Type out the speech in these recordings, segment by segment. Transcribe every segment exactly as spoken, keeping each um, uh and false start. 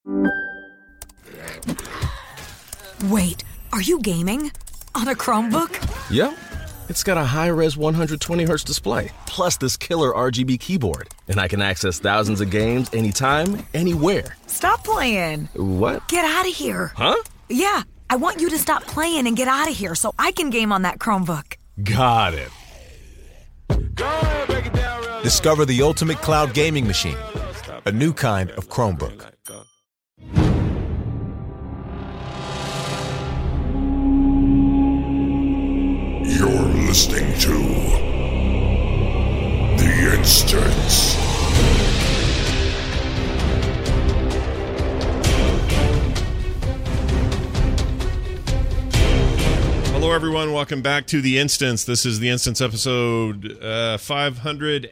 Wait, are you gaming? On a Chromebook? Yep. It's got a high-res one hundred twenty hertz display, plus this killer R G B keyboard. And I can access thousands of games anytime, anywhere. Stop playing. What? Get out of here. Huh? Yeah, I want you to stop playing and get out of here so I can game on that Chromebook. Got it. Discover the ultimate cloud gaming machine, a new kind of Chromebook. You're listening to The Instance. Hello, everyone. Welcome back to The Instance. This is The Instance episode uh, five hundred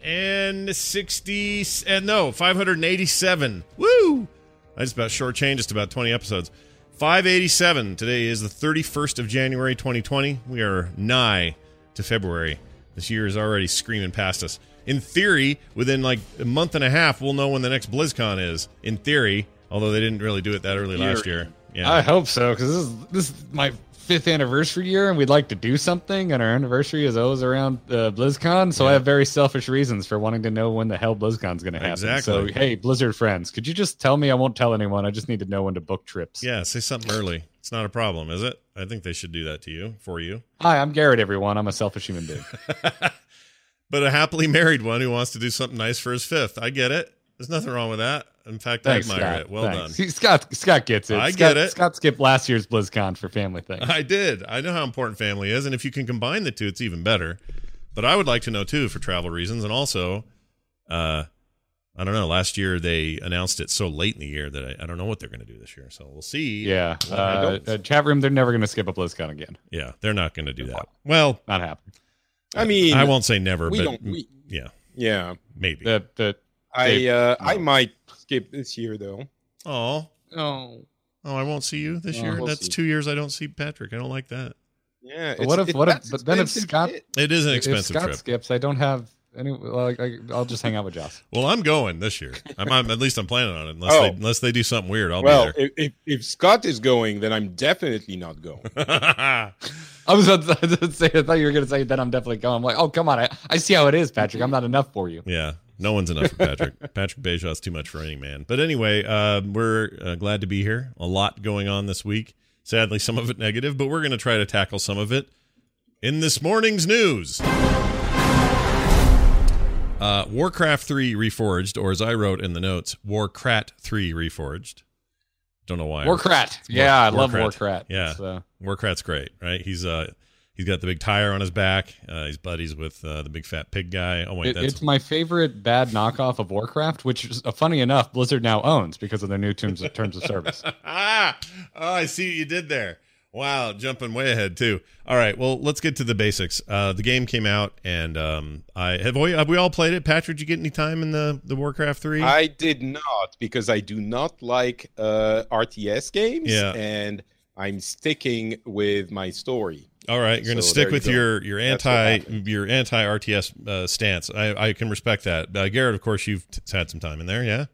sixty, uh, no, five hundred eighty-seven. Woo! I just about shortchanged just about twenty episodes. five eighty-seven. Today is the thirty-first of January, twenty twenty. We are nigh to February. This year is already screaming past us. In theory, within like a month and a half, we'll know when the next BlizzCon is. In theory, although they didn't really do it that early last year. Yeah. I hope so, because this is this is my fifth anniversary year, and we'd like to do something, and our anniversary is always around uh, BlizzCon, so yeah. I have very selfish reasons for wanting to know when the hell BlizzCon's going to happen. Exactly. So, hey, Blizzard friends, could you just tell me? I won't tell anyone. I just need to know when to book trips. Yeah, say something early. It's not a problem, is it? I think they should do that to you, for you. Hi, I'm Garrett, everyone. I'm a selfish human being. But a happily married one who wants to do something nice for his fifth. I get it. There's nothing wrong with that. In fact, Thanks, I admire Scott. it. Well Thanks. done. See, Scott Scott gets it. I Scott, get it. Scott skipped last year's BlizzCon for family things. I did. I know how important family is, and if you can combine the two, it's even better. But I would like to know, too, for travel reasons. And also, uh, I don't know, last year they announced it so late in the year that I, I don't know what they're going to do this year. So we'll see. Yeah. Uh, uh, chat room, they're never going to skip a BlizzCon again. Yeah, they're not going to do that. Well, not happening. I mean, I won't say never, we but don't, we, yeah. Yeah. Maybe. The, the, I they, uh, no. I might skip this year, though. Oh. Oh. Oh, I won't see you this Oh, year? we'll That's see. two years I don't see Patrick. I don't like that. Yeah. But what if, it's, what if, that's but then if expensive Scott, shit. It is an if expensive Scott trip. skips, I don't have any, well, I, I'll just hang out with Joss. Well, I'm going this year. I'm, I'm at least I'm planning on it. Unless Oh. they unless they do something weird, I'll Well, be there. if, if if Scott is going, then I'm definitely not going. I was about to say, I thought you were going to say that I'm definitely going. I'm like, oh, come on. I, I see how it is, Patrick. I'm not enough for you. Yeah, no one's enough for Patrick. Patrick Bajot's too much for any man. But anyway, uh, we're uh, glad to be here. A lot going on this week. Sadly, some of it negative, but we're going to try to tackle some of it in this morning's news. Uh, Warcraft three Reforged, or as I wrote in the notes, Warcrat three Reforged. Don't know why. Warcrat. Yeah, I love Warcrat. Warcrat. Yeah, So. Warcrat's great, right? He's uh, he's got the big tire on his back. Uh, he's buddies with uh, the big fat pig guy. Oh wait, It, that's it's my favorite bad knockoff of Warcraft, which, is, uh, funny enough, Blizzard now owns because of their new terms of, terms of service. ah, oh, I see what you did there. Wow, jumping way ahead too. All right, well, let's get to the basics. Uh, the game came out, and um, I have we, have we all played it? Patrick, did you get any time in the, the Warcraft three? I did not, because I do not like uh, R T S games, Yeah. and I'm sticking with my story. All right, you're going to So stick there you with go. your your That's what anti happened. your anti R T S uh, stance. I, I can respect that. Uh, Garrett, of course, you've t- had some time in there, yeah,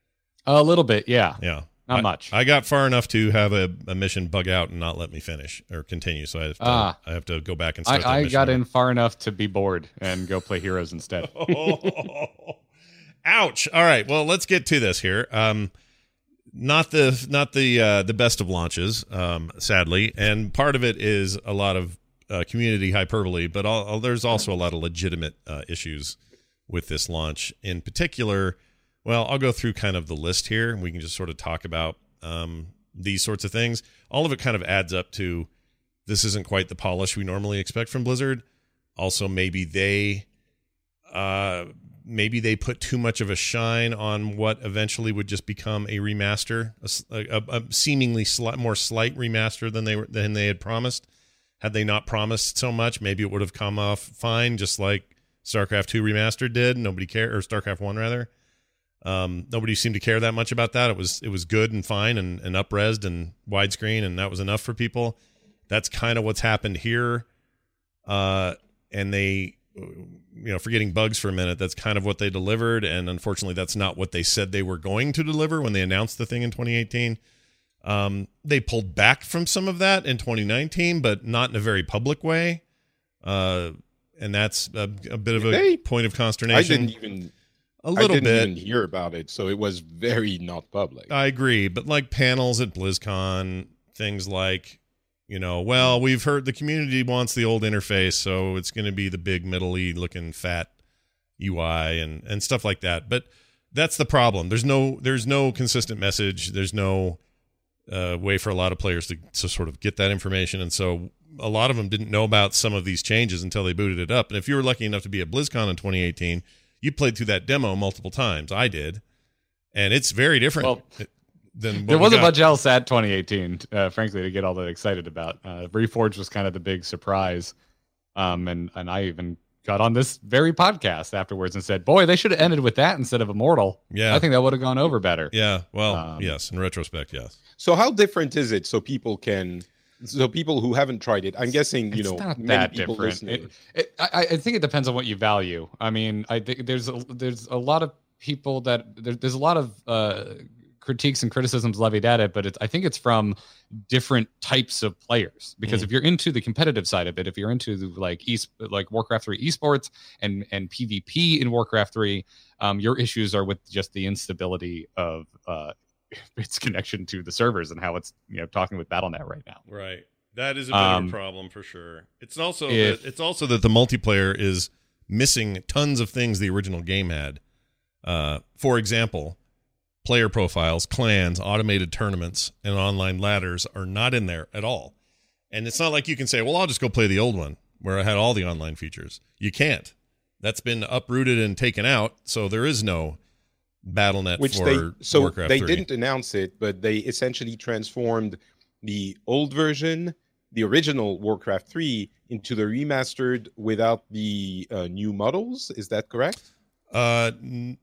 A little bit, yeah. yeah. Not I, much. I got far enough to have a, a mission bug out and not let me finish or continue, so I have to, Ah. I have to go back and start that I, I mission got over. in far enough to be bored and go play Heroes instead. Oh, ouch! All right, well, let's get to this here. Um, not the not the uh, the best of launches, um, sadly, and part of it is a lot of uh, community hyperbole, but all, all, there's also a lot of legitimate uh, issues with this launch. In particular, well, I'll go through kind of the list here, and we can just sort of talk about um, these sorts of things. All of it kind of adds up to this isn't quite the polish we normally expect from Blizzard. Also, maybe they. Uh, maybe they put too much of a shine on what eventually would just become a remaster, a, a, a seemingly slight, more slight remaster than they were than they had promised. Had they not promised so much, maybe it would have come off fine, just like StarCraft two Remastered did. Nobody cared, or StarCraft one rather. Um, nobody seemed to care that much about that. It was it was good and fine and, and up-resed and widescreen, and that was enough for people. That's kind of what's happened here. Uh, and they you know, forgetting bugs for a minute, that's kind of what they delivered. And unfortunately, that's not what they said they were going to deliver when they announced the thing in twenty eighteen. Um, they pulled back from some of that in twenty nineteen, but not in a very public way. Uh, and that's a, a bit of a they, point of consternation. I didn't even a little I didn't bit even hear about it, so it was very not public. I agree, but like panels at BlizzCon, things like, you know, well, we've heard the community wants the old interface, so it's going to be the big middle-y looking fat U I and and stuff like that. But that's the problem. There's no there's no consistent message. There's no uh, way for a lot of players to, to sort of get that information, and so a lot of them didn't know about some of these changes until they booted it up. And if you were lucky enough to be at BlizzCon in twenty eighteen, you played through that demo multiple times. I did, and it's very different. Well, than what there we wasn't got. much else at twenty eighteen, uh, frankly, to get all that excited about. Uh, Reforged was kind of the big surprise, um, and and I even got on this very podcast afterwards and said, "Boy, they should have ended with that instead of Immortal." Yeah, I think that would have gone over better. Yeah, well, Um, yes, in retrospect, yes. So how different is it? So people can, so people who haven't tried it, I'm guessing you It's know not many that people different. listening. It, it, I, I think it depends on what you value. I mean, I think there's a, there's a lot of people that there, there's a lot of uh, critiques and criticisms levied at it, but it's, I think it's from different types of players. Because Mm. if you're into the competitive side of it, if you're into the, like e like Warcraft three esports and and PvP in Warcraft three, um, your issues are with just the instability of uh, its connection to the servers and how it's you know talking with Battle dot net right now. Right. That is a bit Um, of a problem for sure. It's also if- that, it's also that the multiplayer is missing tons of things the original game had. Uh, for example, player profiles, clans, automated tournaments, and online ladders are not in there at all. And it's not like you can say, well, I'll just go play the old one where I had all the online features. You can't. That's been uprooted and taken out, so there is no Battle dot net Which for they so Warcraft they three. didn't announce it, but they essentially transformed the old version, the original Warcraft three, into the remastered without the uh, new models. Is that correct? Uh, n-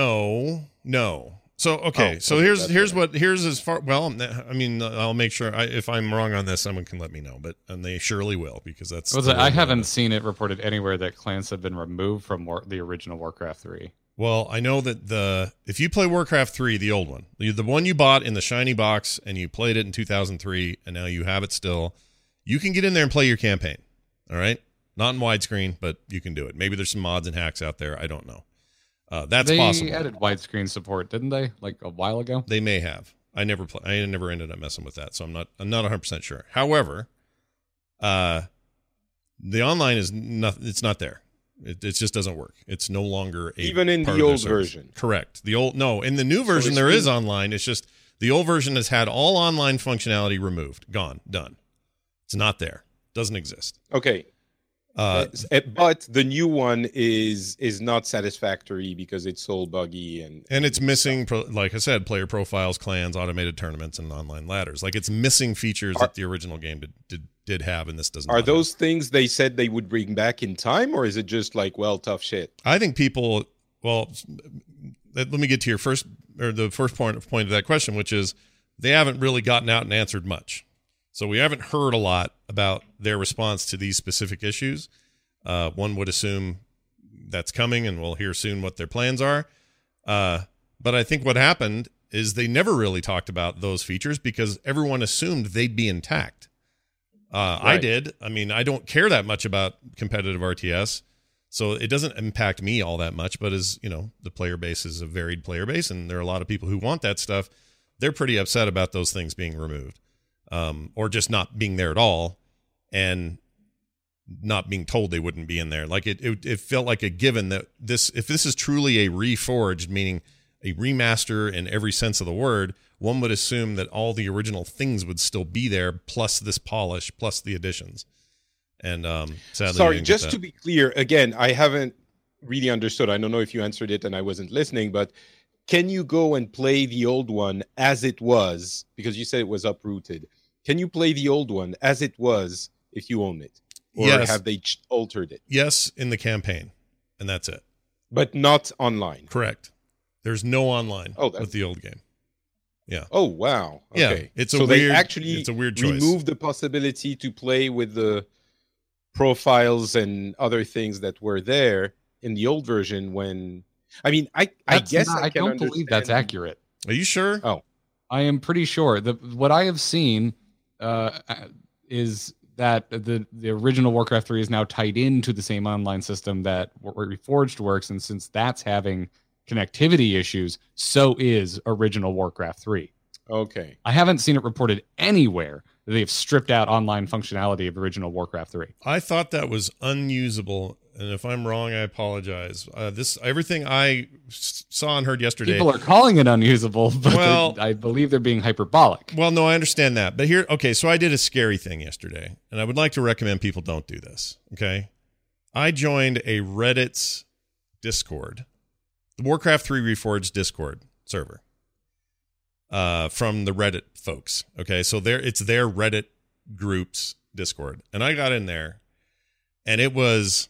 no, no. So okay, Oh, so okay, here's that's here's what what here's as far. Well, I mean, I'll make sure I, if I'm wrong on this, someone can let me know. But and they surely will because that's. Was the it, way I we haven't want it. seen it reported anywhere that clans have been removed from war, the original Warcraft three. Well, I know that the if you play Warcraft three, the old one, the, the one you bought in the shiny box, and you played it in two thousand three, and now you have it still, you can get in there and play your campaign. All right, not in widescreen, but you can do it. Maybe there's some mods and hacks out there. I don't know. Uh, that's they possible. added widescreen support, didn't they? Like a while ago. They may have. I never play. I never ended up messing with that, so I'm not. I'm not one hundred percent sure. However, uh, the online is not. It's not there. It, it just doesn't work. It's no longer a Even in part the of their old service. version? Correct. The old no. In the new version, it's there is been- online. It's just the old version has had all online functionality removed, gone, done. It's not there. Doesn't exist. Okay, Uh, Uh, but the new one is is not satisfactory because it's so buggy and and it's missing, pro- like I said, player profiles, clans, automated tournaments, and online ladders. Like it's missing features Are- that the original game did did, did have, and this does not. Are have. those things they said they would bring back in time, or is it just like, well, tough shit? I think people. Well, let, let me get to your first or the first point point of that question, which is they haven't really gotten out and answered much. So we haven't heard a lot about their response to these specific issues. Uh, one would assume that's coming, and we'll hear soon what their plans are. Uh, but I think what happened is they never really talked about those features because everyone assumed they'd be intact. Uh, I Right. did. I mean, I don't care that much about competitive R T S, so it doesn't impact me all that much. But as you know, the player base is a varied player base, and there are a lot of people who want that stuff. They're pretty upset about those things being removed. Um, or just not being there at all, and not being told they wouldn't be in there. Like it, it, it felt like a given that this, if this is truly a reforged, meaning a remaster in every sense of the word, one would assume that all the original things would still be there, plus this polish, plus the additions. And um, sadly, Sorry, we didn't get just that. to be clear, again, I haven't really understood. I don't know if you answered it and I wasn't listening, but can you go and play the old one as it was? Because you said it was uprooted. Can you play the old one as it was if you own it? Or Yes. have they ch- altered it? Yes, in the campaign, and that's it. But not online. Correct. There's no online Oh, that's- with the old game. Yeah. Oh, wow. Yeah, Okay. it's a so weird- they actually it's a weird choice. removed the possibility to play with the profiles and other things that were there in the old version. When I mean, I I That's guess not- I, I can don't believe that's understand- accurate. Are you sure? Oh, I am pretty sure the what I have seen uh, is that the the original Warcraft three is now tied into the same online system that Reforged works, and since that's having connectivity issues, so is original Warcraft three. okay. I haven't seen it reported anywhere that they've stripped out online functionality of original Warcraft three. I thought that was unusable, and if I'm wrong, I apologize. Uh, this everything I s- saw and heard yesterday. People are calling it unusable, but Well- they're- I believe they're being hyperbolic. Well, no, I understand that, but here, okay. So I did a scary thing yesterday, and I would like to recommend people don't do this. Okay, I joined a Reddit's Discord, the Warcraft three Reforged Discord server. Uh, from the Reddit folks. Okay, so there it's their Reddit group's Discord, and I got in there, and it was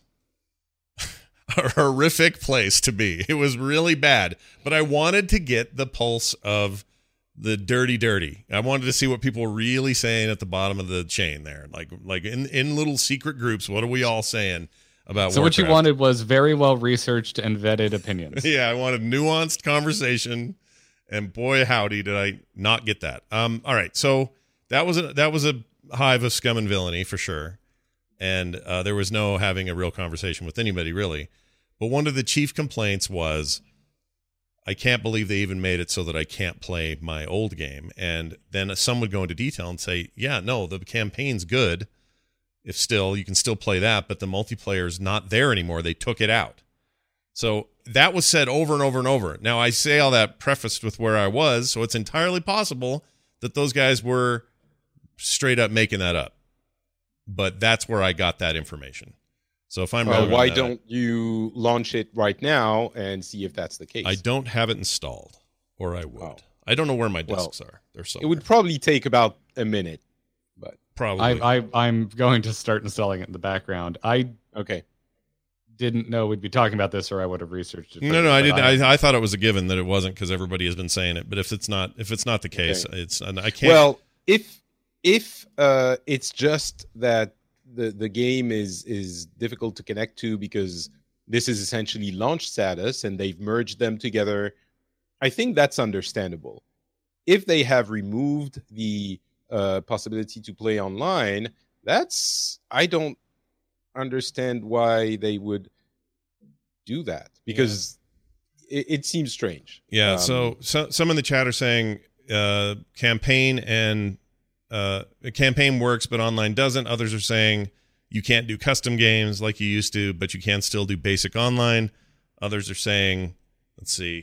a horrific place to be. It was really bad, but I wanted to get the pulse of the dirty, dirty. I wanted to see what people were really saying at the bottom of the chain there, like like in in little secret groups. What are we all saying about? So what you Warcraft? wanted was very well researched and vetted opinions. Yeah, I wanted nuanced conversation. And boy, howdy, did I not get that. Um, all right, so that was a that was a hive of scum and villainy for sure, and uh, there was no having a real conversation with anybody really. But one of the chief complaints was, I can't believe they even made it so that I can't play my old game. And then some would go into detail and say, yeah, no, the campaign's good. If still, you can still play that, but the multiplayer's not there anymore. They took it out. So that was said over and over and over. Now, I say all that prefaced with where I was, so it's entirely possible that those guys were straight up making that up. But that's where I got that information. So if I'm Well, wrong, why on that, don't you launch it right now and see if that's the case? I don't have it installed, or I would. Oh. I don't know where my Well, discs are. They're It somewhere. would probably take about a minute, but probably. I, I, I'm going to start installing it in the background. I okay. didn't know we'd be talking about this, or I would have researched it. no, further, no, I but didn't. I, I thought it was a given that it wasn't because everybody has been saying it. But if it's not, if it's not the case, Okay. it's and I can't. Well, if if uh, it's just that the the game is is difficult to connect to because this is essentially launch status and they've merged them together, I think that's understandable. If they have removed the uh, possibility to play online, that's I don't understand why they would do that because it, it seems strange. Yeah, Um, so, so some in the chat are saying uh, campaign and uh, campaign works, but online doesn't. Others are saying you can't do custom games like you used to, but you can still do basic online. Others are saying, let's see,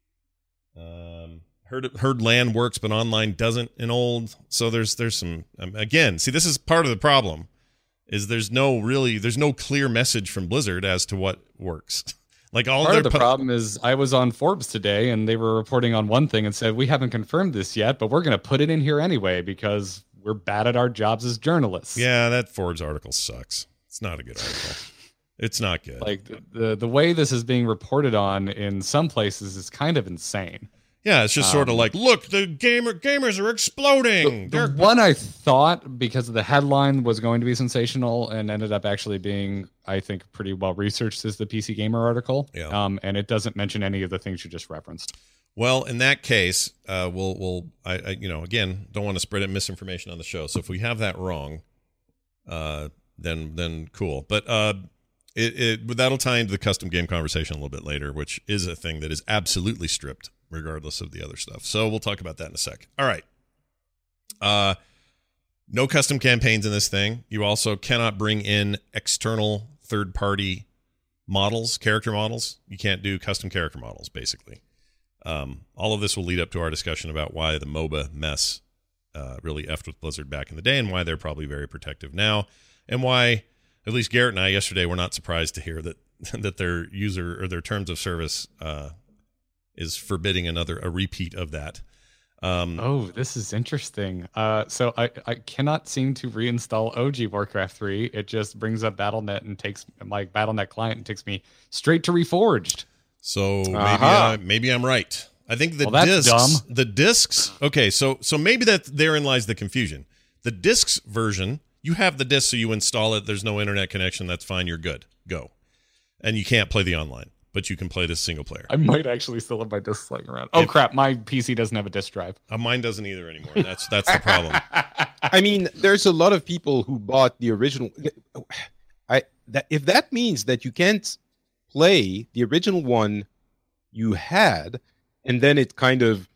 um, herd herd land works, but online doesn't in old. So there's there's some um, again. See, this is part of the problem. Is there's no really there's no clear message from Blizzard as to what works. Like all part their of the pu- problem is I was on Forbes today and they were reporting on one thing and said, we haven't confirmed this yet, but we're going to put it in here anyway because we're bad at our jobs as journalists. Yeah, that Forbes article sucks. It's not a good article. It's not good. Like the, the, the way this is being reported on in some places is kind of insane. yeah, it's just sort of um, like, look, the gamer gamers are exploding. The They're one I thought, because of the headline, was going to be sensational and ended up actually being, I think, pretty well researched is the P C Gamer article. Yeah. Um, and it doesn't mention any of the things you just referenced. Well, in that case, uh, we'll we'll I, I you know again don't want to spread misinformation on the show. So if we have that wrong, uh, then then cool. But uh, it it but that'll tie into the custom game conversation a little bit later, which is a thing that is absolutely stripped, regardless of the other stuff. So we'll talk about that in a sec. All right. Uh, no custom campaigns in this thing. You also cannot bring in external third party models, character models. You can't do custom character models, basically. Um, all of this will lead up to our discussion about why the MOBA mess uh, really effed with Blizzard back in the day and why they're probably very protective now, and why at least Garrett and I yesterday were not surprised to hear that that their user or their terms of service uh, is forbidding another a repeat of that. Um, Oh, this is interesting. Uh, so I, I cannot seem to reinstall O G Warcraft three. It just brings up Battle dot net and takes my Battle dot net client and takes me straight to Reforged. So maybe Aha. I, maybe I'm right. I think the Well, that's discs, dumb. the discs. Okay, so so maybe that therein lies the confusion. The discs version, You have the disc, so you install it. There's no internet connection. That's fine. You're good. Go. And you can't play the online, but you can play this single player. I might actually still have my disc lying around. Oh, if, crap. My P C doesn't have a disc drive. Uh, mine doesn't either anymore. That's that's the problem. I mean, there's a lot of people who bought the original. I that if that means that you can't play the original one you had, and then it kind of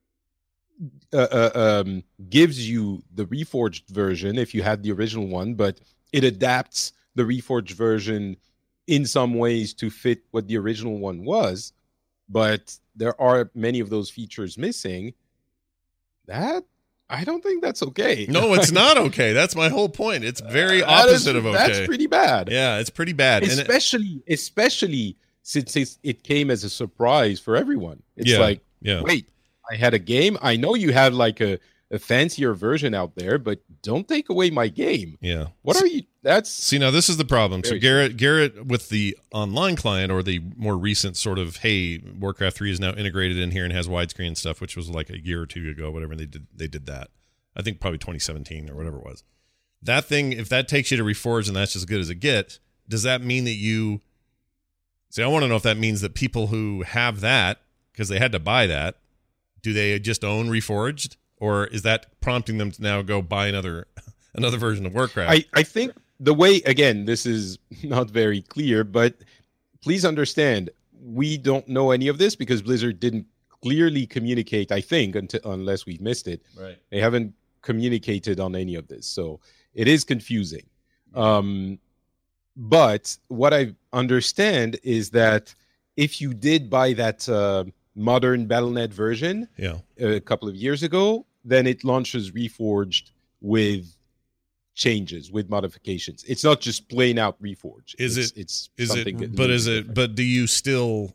uh, uh, um, gives you the reforged version if you had the original one, but it adapts the reforged version in some ways to fit what the original one was, but there are many of those features missing. That I don't think that's okay. No, it's not okay. That's my whole point. It's very Uh, that is- opposite of okay. That's pretty bad. Yeah, it's pretty bad. And it- Especially, especially since it's, it came as a surprise for everyone. It's Yeah, like, yeah. wait, I had a game. I know you have like a, a fancier version out there, but don't take away my game. yeah. What are you? That's See, now this is the problem. So Very Garrett, Garrett with the online client or the more recent sort of, hey, Warcraft three is now integrated in here and has widescreen stuff, which was like a year or two ago, whatever they did. They did that. I think probably twenty seventeen or whatever it was. That thing, if that takes you to Reforged and that's as good as it gets, does that mean that you? See, I want to know if that means that people who have that because they had to buy that, do they just own Reforged, or is that prompting them to now go buy another another version of Warcraft? I, I think the way, again, this is not very clear, but please understand, we don't know any of this because Blizzard didn't clearly communicate, I think, until, unless we've missed it. Right. They haven't communicated on any of this. So it is confusing. Um, but what I understand is that if you did buy that uh, modern Battle dot net version Yeah. a couple of years ago, then it launches Reforged with changes, with modifications. It's not just plain out Reforged. Is it's, it- It's Is something. it? a But little is bit it? different. But do you still?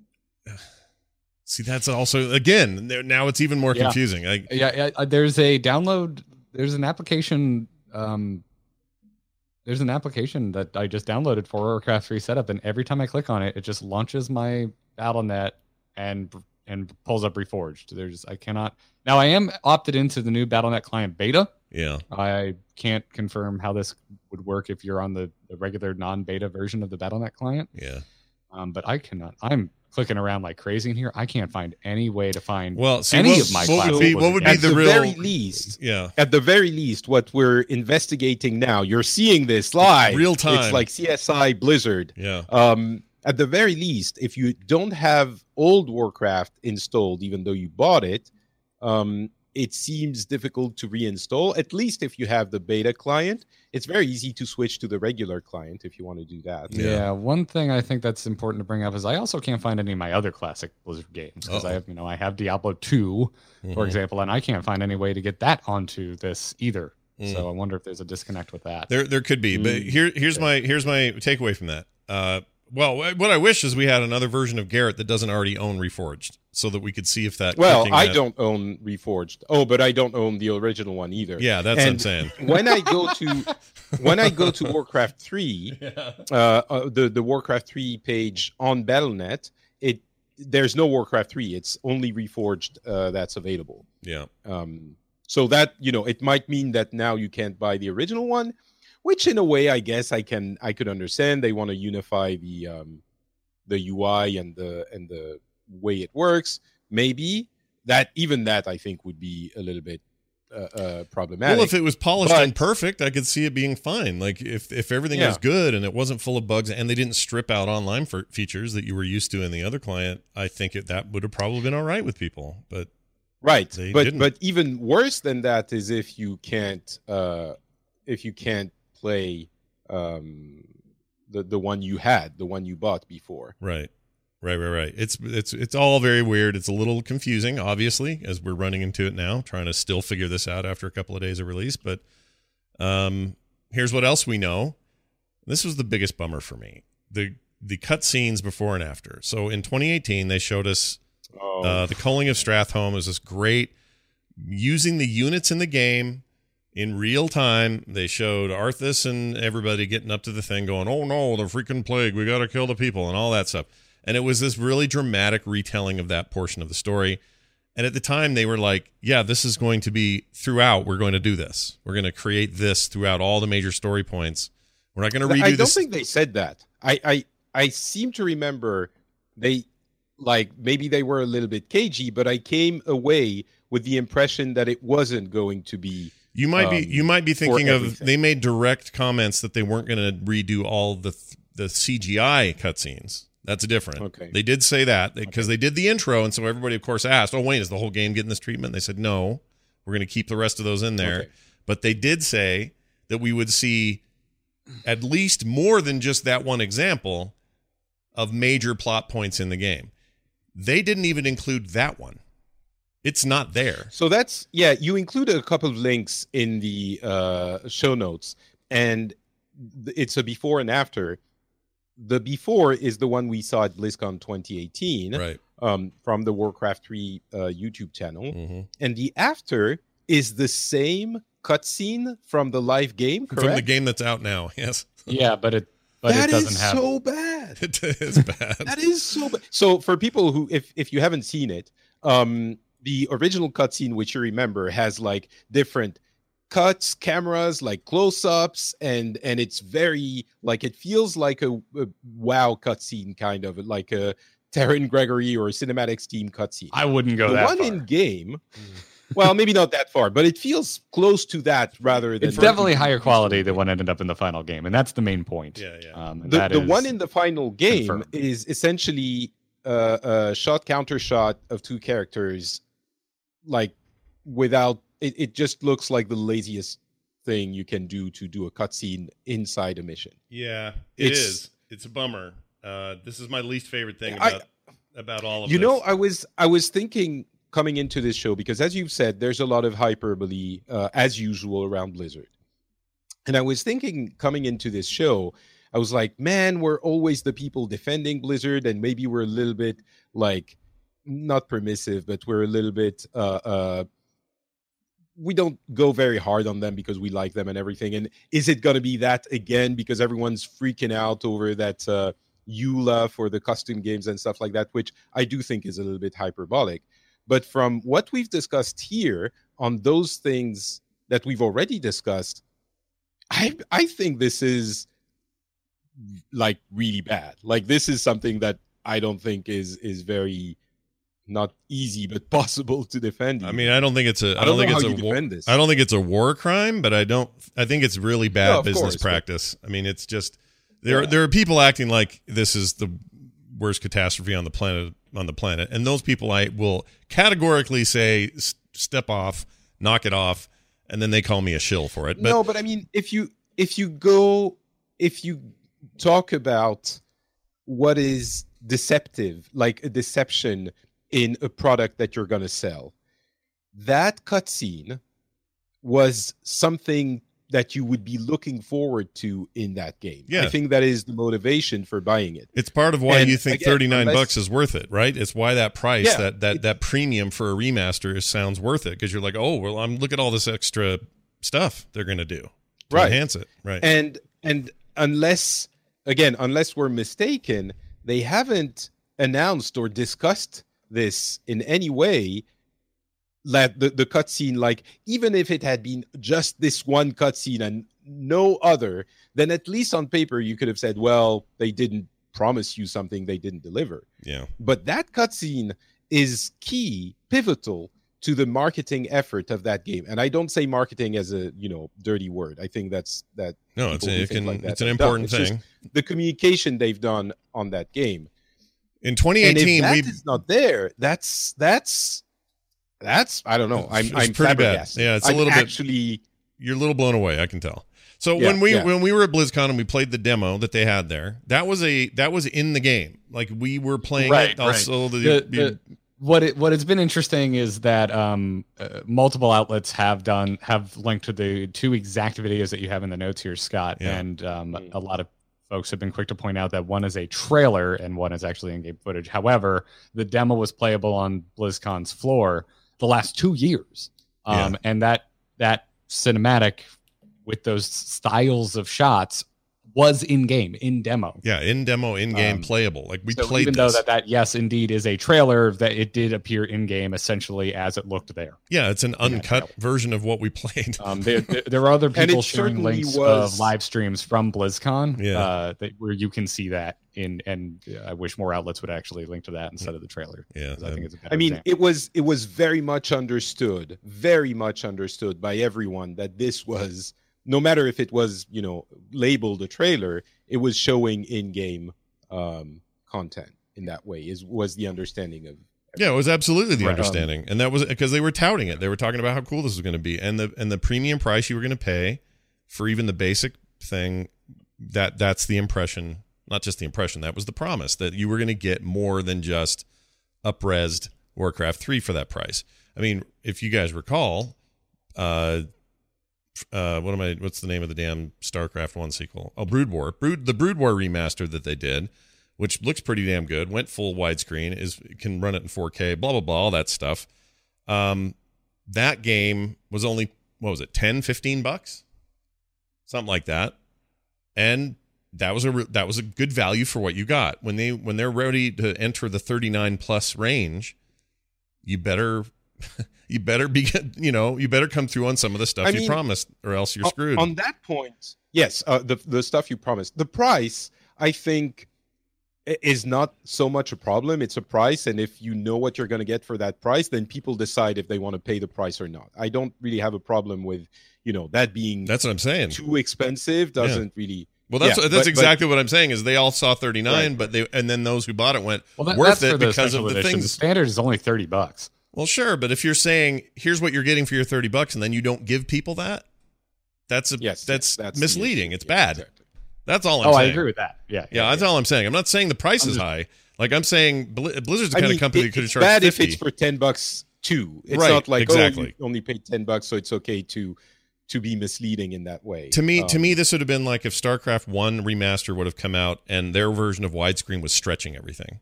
See, that's also again there- now it's even more Yeah. confusing. I, Yeah, yeah, uh, there's a download. There's an application. Um, there's an application that I just downloaded for Warcraft three setup, and every time I click on it, it just launches my Battle dot net and and pulls up Reforged. There's I cannot now. I am opted into the new Battle dot net client beta. yeah. I can't confirm how this would work if you're on the, the regular non-beta version of the Battle dot net client. Yeah. Um, but I cannot. I'm clicking around like crazy in here. I can't find any way to find Well, see, any what, of my what would classic be what Blizzard would be At the, the real? very least, yeah. at the very least, what we're investigating now, you're seeing this live. Real time. It's like C S I Blizzard. Yeah. Um, at the very least, if you don't have old Warcraft installed, even though you bought it, um, it seems difficult to reinstall. At least if you have the beta client, it's very easy to switch to the regular client if you want to do that. Yeah. Yeah. one thing I think that's important to bring up is I also can't find any of my other classic Blizzard games because I Uh-oh. have, you know, I have Diablo two, Mhm. for example, and I can't find any way to get that onto this either. Mm. So I wonder if there's a disconnect with that. There, there could be, but Mm. here, here's my, here's my takeaway from that. Uh, well, what I wish is we had another version of Garrett that doesn't already own Reforged, so that we could see if that. Well, clicking I that- don't own Reforged. Oh, but I don't own the original one either. Yeah, that's what I'm And saying. when I go to when I go to Warcraft three, uh, uh, the the Warcraft three page on Battle dot net, it there's no Warcraft three. It's only Reforged uh, that's available. Yeah. Um, so that you know, it might mean that now you can't buy the original one, which in a way, I guess I can I could understand. They want to unify the um, the U I and the and the way it works. Maybe that even that I think would be a little bit uh, uh, problematic. Well, if it was polished But- and perfect, I could see it being fine. Like if if everything Yeah. was good and it wasn't full of bugs and they didn't strip out online for features that you were used to in the other client, I think it, that would have probably been all right with people. But Right, They but didn't. but even worse than that is if you can't uh, if you can't play um, the the one you had, the one you bought before. right, right, right, right. It's it's it's all very weird. It's a little confusing, obviously, as we're running into it now, trying to still figure this out after a couple of days of release. But um, here's what else we know. This was the biggest bummer for me: the the cutscenes before and after. So in twenty eighteen, they showed us. Oh, Uh, the Culling of Stratholme is this great using the units in the game in real time. They showed Arthas and everybody getting up to the thing going, oh no, the freaking plague, we got to kill the people and all that stuff. And it was this really dramatic retelling of that portion of the story. And at the time, they were like, yeah, this is going to be throughout. We're going to do this. We're going to create this throughout all the major story points. We're not going to redo I don't this. think they said that. I, I, I seem to remember they, like, maybe they were a little bit cagey, but I came away with the impression that it wasn't going to be. You might um, be you might be thinking of everything. they made direct comments that they weren't going to redo all the the C G I cutscenes. That's different. Okay. They did say that because okay. they did the intro, and so everybody, of course, asked, "Oh, wait, is the whole game getting this treatment?" And they said, "No, we're going to keep the rest of those in there." Okay. But they did say that we would see at least more than just that one example of major plot points in the game. They didn't even include that one. It's not there. So that's, yeah, you included a couple of links in the uh, show notes, and it's a before and after. The before is the one we saw at BlizzCon twenty eighteen, right? Um, from the Warcraft three uh, YouTube channel. Mm-hmm. And the after is the same cutscene from the live game, correct? From the game that's out now, yes. Yeah, but it but that it doesn't is have... so bad. It is bad. That is so bad. So for people who, if, if you haven't seen it, um, the original cutscene, which you remember, has like different cuts, cameras, like close-ups, and and it's very like it feels like a, a WoW cutscene, kind of like a Terran Gregory or a Cinematics Team cutscene. I wouldn't go the that one far. in game. Well, maybe not that far, but it feels close to that rather than. It's definitely higher quality than what ended up in the final game, and that's the main point. Yeah, yeah. Um, and the that the is one in the final game confirmed. is essentially uh, a shot counter shot of two characters, like without it. It just looks like the laziest thing you can do to do a cutscene inside a mission. Yeah, it It's- is. It's a bummer. Uh, this is my least favorite thing I- about about all of You this. know, I was I was thinking coming into this show, because as you've said, there's a lot of hyperbole uh, as usual around Blizzard. And I was thinking coming into this show, I was like, man, we're always the people defending Blizzard, and maybe we're a little bit like not permissive, but we're a little bit uh uh we don't go very hard on them because we like them and everything. And is it going to be that again because everyone's freaking out over that uh E U L A for the custom games and stuff like that, which I do think is a little bit hyperbolic. But from what we've discussed here on those things that we've already discussed, I I think this is like really bad. Like this is something that I don't think is is very not easy but possible to defend. I mean, I don't think it's a. I, I don't, don't think know it's how a. you War, defend this. I don't think it's a war crime, but I don't. I think it's really bad No, of business course, but- practice. I mean, it's just there. Yeah. There are people acting like this is the worst catastrophe on the planet. On the planet, and those people I will categorically say s- step off, knock it off, and then they call me a shill for it. But no, but I mean, if you if you go if you talk about what is deceptive, like a deception in a product that you're going to sell, that cutscene was something that you would be looking forward to in that game. Yeah. I think that is the motivation for buying it. it's part of why And you think again, thirty-nine unless- bucks is worth it, right? It's why that price, Yeah, that that it- that premium for a remaster is, sounds worth it, because you're like, oh, well, I'm look at all this extra stuff they're going to do to Right. enhance it, right? And and unless again, unless we're mistaken, they haven't announced or discussed this in any way. That the, the cutscene, like even if it had been just this one cutscene and no other, then at least on paper you could have said, well, they didn't promise you something they didn't deliver. yeah, But that cutscene is key, pivotal to the marketing effort of that game. And I don't say marketing as a, you know, dirty word. I think that's that. no, it's people who it think can like that it's an have done. important It's just thing. the communication they've done on that game. In And twenty eighteen, if we that is not there, that's that's that's I don't know. I'm It's I'm pretty bad. flabbergasted. Yeah, it's a I'm little bit- actually you're a little blown away, I can tell. So Yeah, when we yeah. when we were at BlizzCon and we played the demo that they had there, that was a that was in the game. Like we were playing Right, it. Also, the, The- the- what it what has been interesting is that um, uh, multiple outlets have done have linked to the two exact videos that you have in the notes here, Scott, Yeah. and um, Mm. a lot of folks have been quick to point out that one is a trailer and one is actually in-game footage. However, the demo was playable on BlizzCon's floor the last two years, um, Yeah. and that that cinematic with those styles of shots was in game, in demo. Yeah, in demo, in game, Um, playable. Like we so played even this. though that, that yes, indeed is a trailer, that it did appear in game essentially as it looked there. Yeah, it's an uncut trailer. version of what we played. Um, there, there, there are other And people it sharing certainly links was- of live streams from BlizzCon, Yeah. uh, that, where you can see that in. And I wish more outlets would actually link to that instead of the trailer. Yeah, 'cause I think it's a better I mean, example. it was it was very much understood, very much understood by everyone that this was, no matter if it was, you know, labeled a trailer, it was showing in-game um, content in that way. Is was the understanding of. Yeah, it was absolutely the Right. understanding, and that was because they were touting it. They were talking about how cool this was going to be, and the and the premium price you were going to pay for even the basic thing. That that's the impression, not just the impression. That was the promise that you were going to get more than just up-resed Warcraft three for that price. I mean, if you guys recall, uh, uh, what am I? What's the name of the damn StarCraft one sequel? Oh, Brood War. Brood the Brood War remaster that they did, which looks pretty damn good. Went full widescreen, is can run it in four K, blah blah blah, all that stuff. Um, that game was only what was it, ten, fifteen bucks, something like that, and that was a re- that was a good value for what you got. When they when they're ready to enter the thirty-nine plus range, you better you better be you know you better come through on some of the stuff I you mean, promised, or else you're on- screwed. On that point, yes, uh, the the stuff you promised, the price, I think, i- is not so much a problem. It's a price, and if you know what you're going to get for that price, then people decide if they want to pay the price or not. I don't really have a problem with, you know, that being That's what I'm saying. too expensive. Doesn't really. Well, that's Yeah, that's but- but- exactly what I'm saying. Is they all saw thirty-nine, Right. but they and then those who bought it went well, that, worth that's it for the because of special the edition. The things. standard is only thirty bucks. Well, sure, but if you're saying here's what you're getting for your thirty bucks, and then you don't give people that, that's a, Yes, that's, that's the misleading. issue. It's Yeah, bad. exactly. That's all I'm Oh, saying. I agree with that. Yeah, Yeah, that's all I'm saying. I'm not saying the price I'm is just- high. Like I'm saying, Bli- Blizzard's the I kind mean, of company it- that could have it's charged bad fifty. if it's for ten bucks too. It's Right, not like exactly. oh, you only paid ten bucks, so it's okay to to be misleading in that way. To me, to Um, me, this would have been like if StarCraft One remaster would have come out and their version of widescreen was stretching everything.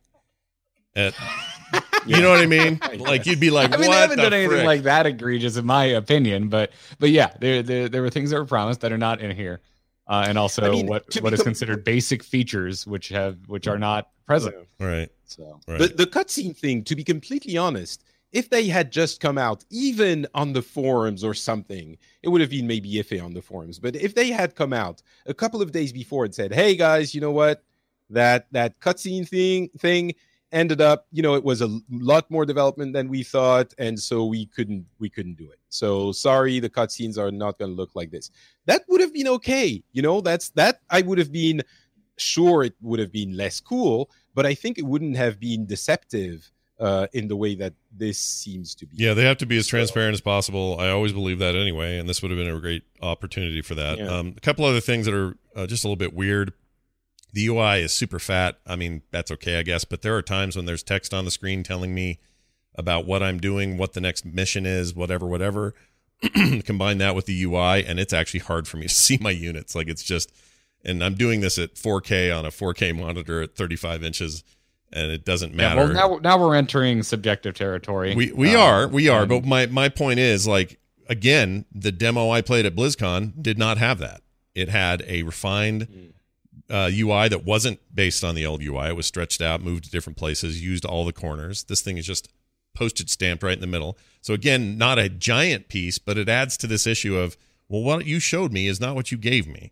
At- You know what I mean? Like you'd be like, I mean, what they haven't the done anything frick? like that egregious, in my opinion. But but yeah, there there, there were things that were promised that are not in here, uh, and also I mean, what to what be is com- considered basic features, which have which are not present. Right, So right. The the cutscene thing, to be completely honest, if they had just come out, even on the forums or something, it would have been maybe iffy on the forums. But if they had come out a couple of days before and said, "Hey guys, you know what? That that cutscene thing thing ended up, you know, it was a lot more development than we thought, and so we couldn't we couldn't do it. So sorry, the cutscenes are not going to look like this." That would have been okay. You know, that's that I would have been sure it would have been less cool, but I think it wouldn't have been deceptive uh, in the way that this seems to be. Yeah, they have to be as So- transparent as possible. I always believe that anyway, and this would have been a great opportunity for that. Yeah. Um, a couple other things that are uh, just a little bit weird. The U I is super fat. I mean, that's okay, I guess, but there are times when there's text on the screen telling me about what I'm doing, what the next mission is, whatever, whatever. Combine that with the U I, and it's actually hard for me to see my units. Like it's just, and I'm doing this at four K on a four K monitor at thirty-five inches, and it doesn't yeah, matter. well, now now we're entering subjective territory. We we Uh, are we are, and- but my my point is, like, again, the demo I played at BlizzCon did not have that. It had a refined uh, U I that wasn't based on the old U I. It was stretched out, moved to different places, used all the corners. This thing is just postage stamped right in the middle. So again, not a giant piece, but it adds to this issue of, well, what you showed me is not what you gave me.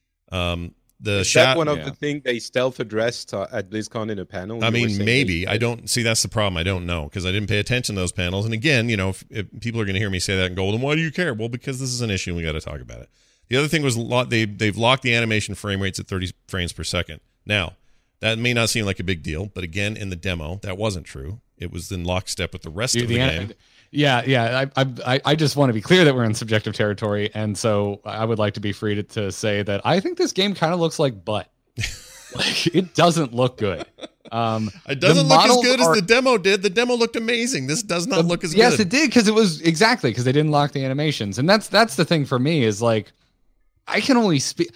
Um, the Is shot. that one of yeah. the things they stealth addressed uh, at BlizzCon in a panel? I You were mean, saying maybe. they- I don't see that's the problem. I don't know because I didn't pay attention to those panels. And again, you know, if, if people are going to hear me say that and go, well, then why do you care? Well, because this is an issue and we got to talk about it. The other thing was lo- they, they've locked the animation frame rates at thirty frames per second. Now, that may not seem like a big deal, but again, in the demo, that wasn't true. It was in lockstep with the rest Dude, of the, the game. an- yeah, yeah. I, I I just want to be clear that we're in subjective territory, and so I would like to be free to, to say that I think this game kind of looks like butt. Like it doesn't look good. Um, It doesn't the look as models good are- as the demo did. The demo looked amazing. This does not look as yes, good. it did because it was exactly because they didn't lock the animations, and that's that's the thing for me is like I can only speak.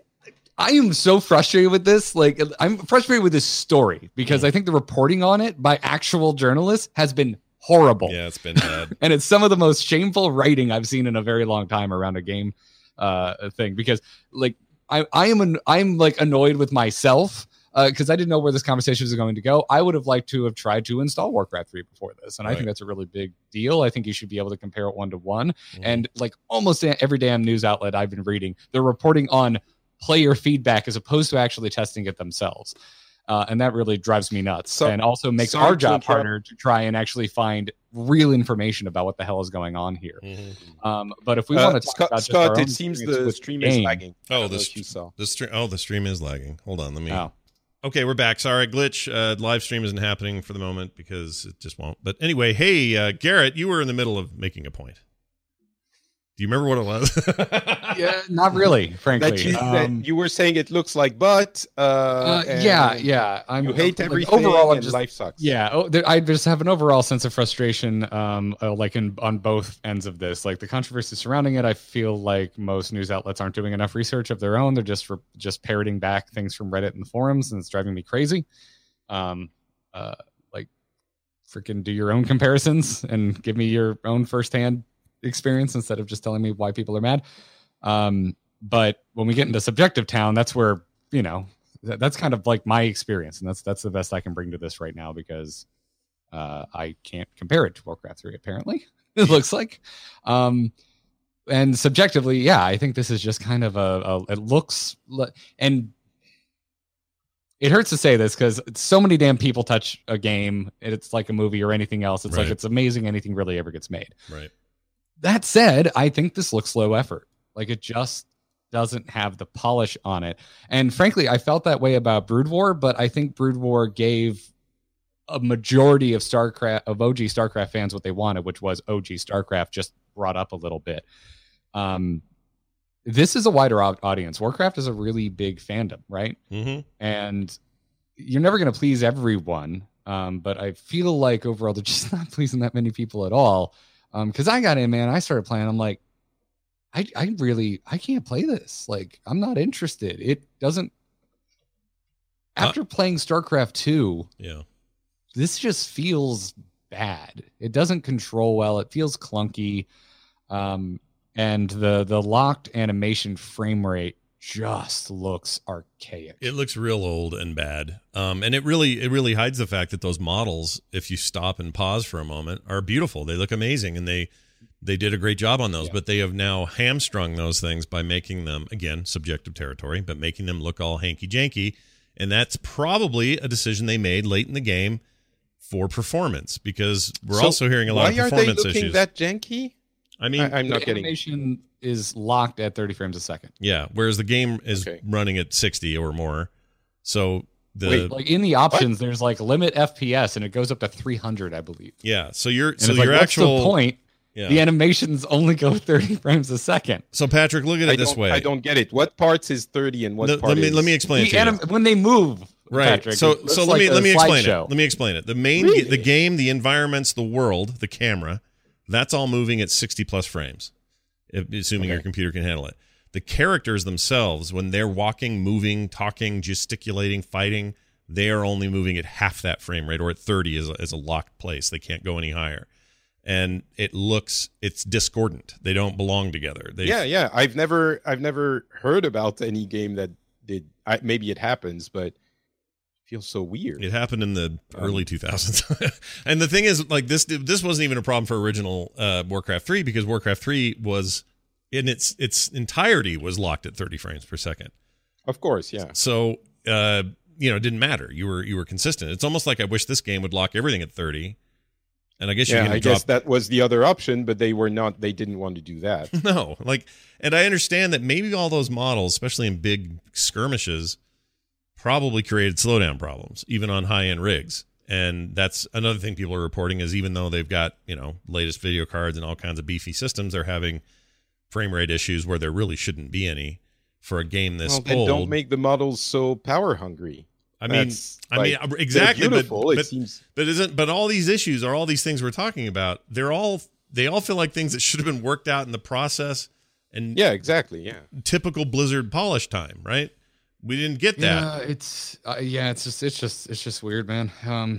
I am so frustrated with this. Like I'm frustrated with this story because Mm. I think the reporting on it by actual journalists has been horrible. Yeah, it's been bad. And it's some of the most shameful writing I've seen in a very long time around a game uh thing because like I, I am an, I'm like annoyed with myself because uh, I didn't know where this conversation was going to go. I would have liked to have tried to install Warcraft three before this, and right. I think that's a really big deal. I think you should be able to compare it one to one. And like almost every damn news outlet I've been reading, they're reporting on player feedback as opposed to actually testing it themselves. Uh, and that really drives me nuts, so, and also makes our job harder to try and actually find real information about what the hell is going on here. Mm-hmm. Um, but if we uh, want to talk Scott, about Scott it seems the stream game. is lagging. Oh, the, st- the stream. Oh, the stream is lagging. Hold on, let me. Oh. Okay, we're back. Sorry, glitch. Uh, live stream isn't happening for the moment because it just won't. But anyway, hey, uh, Garrett, you were in the middle of making a point. Do you remember what it was? Yeah, not really, frankly. That you, um, that you were saying it looks like butt. Uh, uh, yeah, yeah. I'm, you hate like, everything. Overall, and just, life sucks. Yeah, oh, there, I just have an overall sense of frustration, um, uh, like in on both ends of this. Like the controversy surrounding it, I feel like most news outlets aren't doing enough research of their own. They're just for, just parroting back things from Reddit and the forums, and it's driving me crazy. Um, uh, like freaking do your own comparisons and give me your own firsthand experience instead of just telling me why people are mad. Um, but when we get into subjective town, that's where, you know, th- that's kind of like my experience. And that's, that's the best I can bring to this right now because uh, I can't compare it to Warcraft three, apparently, it looks like. Um, and subjectively, yeah, I think this is just kind of a, a it looks, and it hurts to say this because so many damn people touch a game. It's like a movie or anything else. It's right. like, it's amazing anything really ever gets made. Right. That said, I think this looks low effort. Like it just doesn't have the polish on it. And frankly, I felt that way about Brood War, but I think Brood War gave a majority of StarCraft of O G StarCraft fans what they wanted, which was O G StarCraft just brought up a little bit. Um, this is a wider audience. Warcraft is a really big fandom, right? Mm-hmm. And you're never going to please everyone. Um, but I feel like overall, they're just not pleasing that many people at all. Um, cause I got in, man, I started playing. I'm like, I, I really, I can't play this. Like, I'm not interested. It doesn't, after uh, playing StarCraft two, yeah, this just feels bad. It doesn't control well. It feels clunky. Um, and the, the locked animation frame rate just looks archaic. It looks real old and bad. Um, and it really, it really hides the fact that those models, if you stop and pause for a moment, are beautiful. They look amazing, and they, they did a great job on those. Yeah. But they have now hamstrung those things by making them, again, subjective territory, but making them look all hanky janky. And that's probably a decision they made late in the game for performance, because we're so also hearing a lot of performance issues. Why are they looking that janky? I mean, I, I'm not the getting animation is locked at thirty frames a second. Yeah, whereas the game is okay. running at sixty or more. So the Wait, like in the options, what? There's like limit F P S, and it goes up to three hundred, I believe. Yeah, so you're and so your like, actual what's the point. Yeah. The animations only go thirty frames a second. So Patrick, look at it I this way. I don't get it. What parts is thirty and what the, part let me is... let me explain the it to anim- you. When they move, right? Patrick, so so let like me let me explain show. it. Let me explain it. The main really? the game, the environments, the world, the camera, that's all moving at sixty plus frames, if, assuming okay. your computer can handle it. The characters themselves, when they're walking, moving, talking, gesticulating, fighting, they are only moving at half that frame rate, or at thirty as a, as a locked place. They can't go any higher. And it looks, it's discordant. They don't belong together. They, yeah, yeah. I've never, I've never heard about any game that did. I, maybe it happens, but it feels so weird. It happened in the um, early two thousands. And the thing is, like this, this wasn't even a problem for original uh, Warcraft three, because Warcraft three was in its its entirety was locked at thirty frames per second. Of course, yeah. So uh, you know, it didn't matter. You were you were consistent. It's almost like I wish this game would lock everything at thirty. And I guess yeah, you can I drop... guess that was the other option, but they were not. They didn't want to do that. No, like, and I understand that maybe all those models, especially in big skirmishes, probably created slowdown problems, even on high end rigs. And that's another thing people are reporting is even though they've got, you know, latest video cards and all kinds of beefy systems, they're having frame rate issues where there really shouldn't be any for a game this well, then old. Don't make the models so power hungry. I mean, That's, I like, mean, exactly. But, it but, seems... but isn't but all these issues are all these things we're talking about. They're all they all feel like things that should have been worked out in the process. And yeah, exactly. Yeah, typical Blizzard polish time, right? We didn't get that. Yeah, it's uh, yeah, it's just it's just it's just weird, man. Um,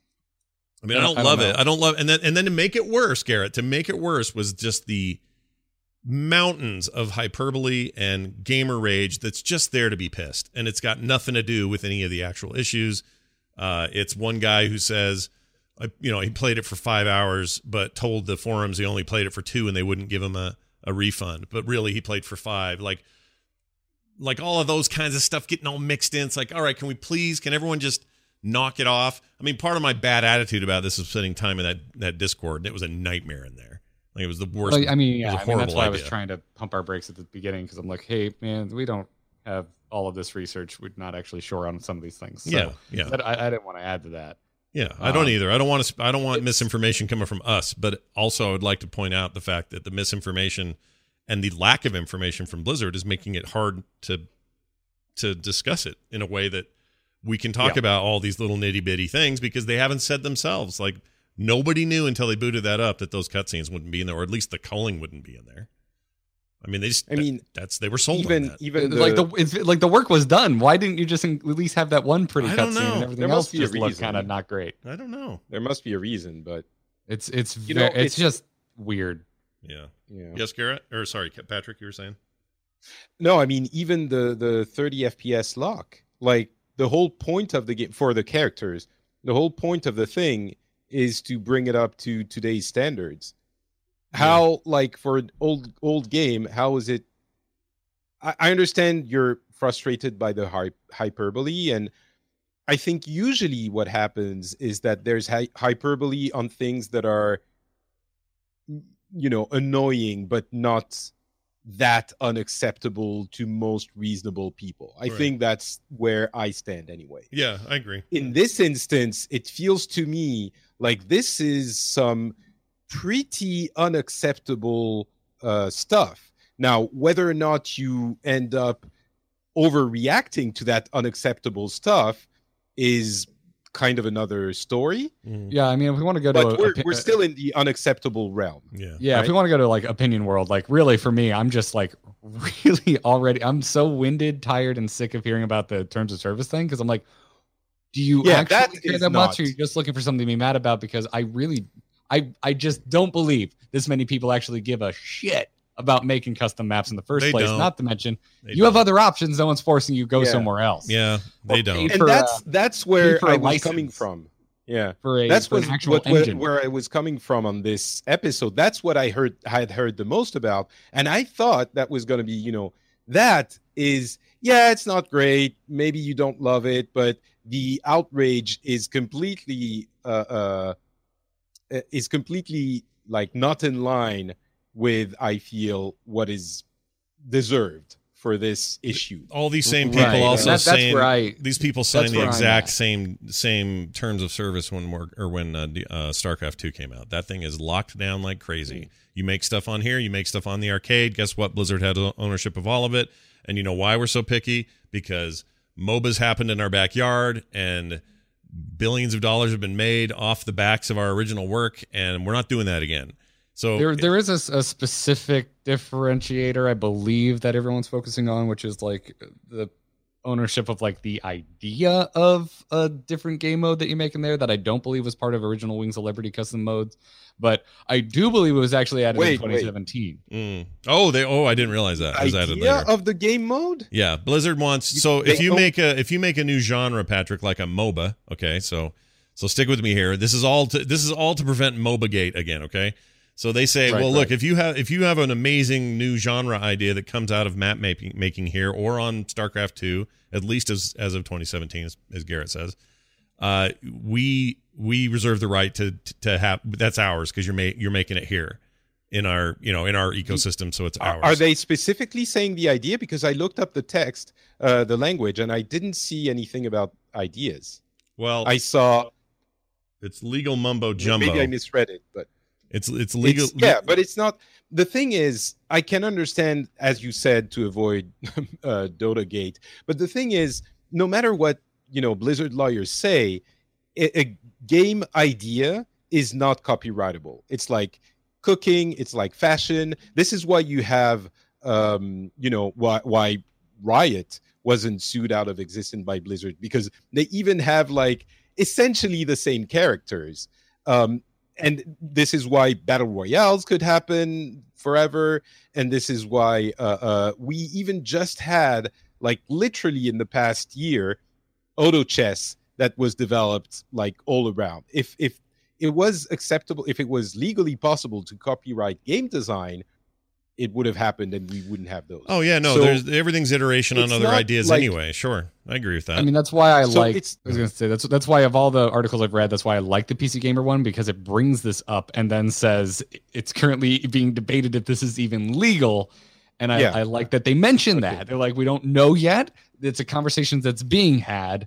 I mean, I don't, I don't love know. it. I don't love, and then and then to make it worse, Garrett, to make it worse was just the mountains of hyperbole and gamer rage that's just there to be pissed, and it's got nothing to do with any of the actual issues. Uh, it's one guy who says, you know, he played it for five hours, but told the forums he only played it for two and they wouldn't give him a, a refund. But really, he played for five. Like, like all of those kinds of stuff getting all mixed in. It's like, all right, can we please, can everyone just knock it off? I mean, part of my bad attitude about this is spending time in that, that Discord, and it was a nightmare in there. Like, it was the worst. Well, I mean, yeah, I mean, that's why idea. I was trying to pump our brakes at the beginning, because I'm like, hey, man, we don't have all of this research. We're not actually sure on some of these things. So yeah, yeah. That, I, I didn't want to add to that. Yeah, I don't um, either. I don't want to. I don't want misinformation coming from us. But also, I would like to point out the fact that the misinformation and the lack of information from Blizzard is making it hard to to discuss it in a way that we can talk Yeah. about all these little nitty bitty things, because they haven't said themselves. Like, nobody knew until they booted that up that those cutscenes wouldn't be in there, or at least the culling wouldn't be in there. I mean, they just. I mean, that's they were sold even on that. even the, like the it's, like the work was done. Why didn't you just at least have that one pretty I don't cutscene know. and everything There else must be a just looked reason. kind of not great? I don't know. there must be a reason, but It's it's You ve- know, it's, it's- just weird. Yeah. yeah. Yes, Garrett. Or sorry, Patrick. You were saying. No, I mean even the the thirty F P S lock, like the whole point of the game for the characters, the whole point of the thing is to bring it up to today's standards. How, like, for an old old game, how is it? I, I understand you're frustrated by the hy- hyperbole, and I think usually what happens is that there's hy- hyperbole on things that are, you know, annoying, but not that unacceptable to most reasonable people. I Right. think that's where I stand anyway. Yeah, I agree. In this instance, it feels to me like this is some pretty unacceptable uh, stuff. Now, whether or not you end up overreacting to that unacceptable stuff is kind of another story. Mm. Yeah, I mean, if we want to go to, But a, we're, opi- we're still in the unacceptable realm. Yeah. yeah, if we right? want to go to like opinion world, like really for me, I'm just like really already, I'm so winded, tired, and sick of hearing about the terms of service thing, because I'm like, do you Yeah, that actually care is that much, not- or are you just looking for something to be mad about? Because I really, I I just don't believe this many people actually give a shit about making custom maps in the first They place. don't. Not to mention, They you have don't. other options. No one's forcing you to go Yeah. somewhere else. Yeah, they don't. pay And for, that's uh, that's where for a I was license. coming from. Yeah. For a That's for was an actual what, where, engine. where I was coming from on this episode. That's what I heard had heard the most about, and I thought that was going to be, you know, that is, yeah, it's not great. Maybe you don't love it, but the outrage is completely uh, uh is completely like not in line with, I feel, what is deserved for this issue. All these same people Right. also That- that's saying where I- these people signed that's the where I'm exact at. same same terms of service when we're, or when uh, D- uh, StarCraft two came out. That thing is locked down like crazy. You make stuff on here, you make stuff on the arcade. Guess what? Blizzard had ownership of all of it, and you know why we're so picky? Because MOBAs happened in our backyard, and billions of dollars have been made off the backs of our original work, and we're not doing that again. So There, there is a, s- a specific differentiator, I believe, that everyone's focusing on, which is like the ownership of like the idea of a different game mode that you make in there that I don't believe was part of original Wings of Liberty custom modes, but I do believe it was actually added Wait, in twenty seventeen. Mm. Oh, they. Oh, I didn't realize that. It was added Idea later. of the game mode? Yeah, Blizzard wants. So they if you own- make a if you make a new genre, Patrick, like a MOBA, okay. So so stick with me here. This is all to this is all to prevent MOBAgate again, okay. So they say, Right, well, look, right. if you have if you have an amazing new genre idea that comes out of map making making here or on StarCraft two, at least as as of twenty seventeen, as, as Garrett says, uh, we we reserve the right to to have that's ours because you're ma- you're making it here in our you know in our ecosystem, so it's Are, ours. are they specifically saying the idea? Because I looked up the text, uh, the language, and I didn't see anything about ideas. Well, I saw it's legal mumbo jumbo. maybe I misread it, but It's it's legal. it's, yeah, but it's not. The thing is, I can understand, as you said, to avoid uh, Dota Gate. But the thing is, no matter what you know, Blizzard lawyers say, a, a game idea is not copyrightable. It's like cooking. It's like fashion. This is why you have, um, you know, why why Riot wasn't sued out of existence by Blizzard, because they even have like essentially the same characters. Um, and this is why battle royales could happen forever, and this is why uh, uh, we even just had, like literally in the past year, auto chess that was developed like all around. If if it was acceptable, if it was legally possible to copyright game design, it would have happened and we wouldn't have those. Oh yeah, no, So there's everything's iteration on it's other not ideas like- anyway. Sure, I agree with that. I mean, that's why I So like. it's- I was gonna say that's that's why of all the articles I've read, that's why I like the P C Gamer one, because it brings this up and then says it's currently being debated if this is even legal. And I, Yeah. I like that they mention Okay. that. They're like, we don't know yet. It's a conversation that's being had.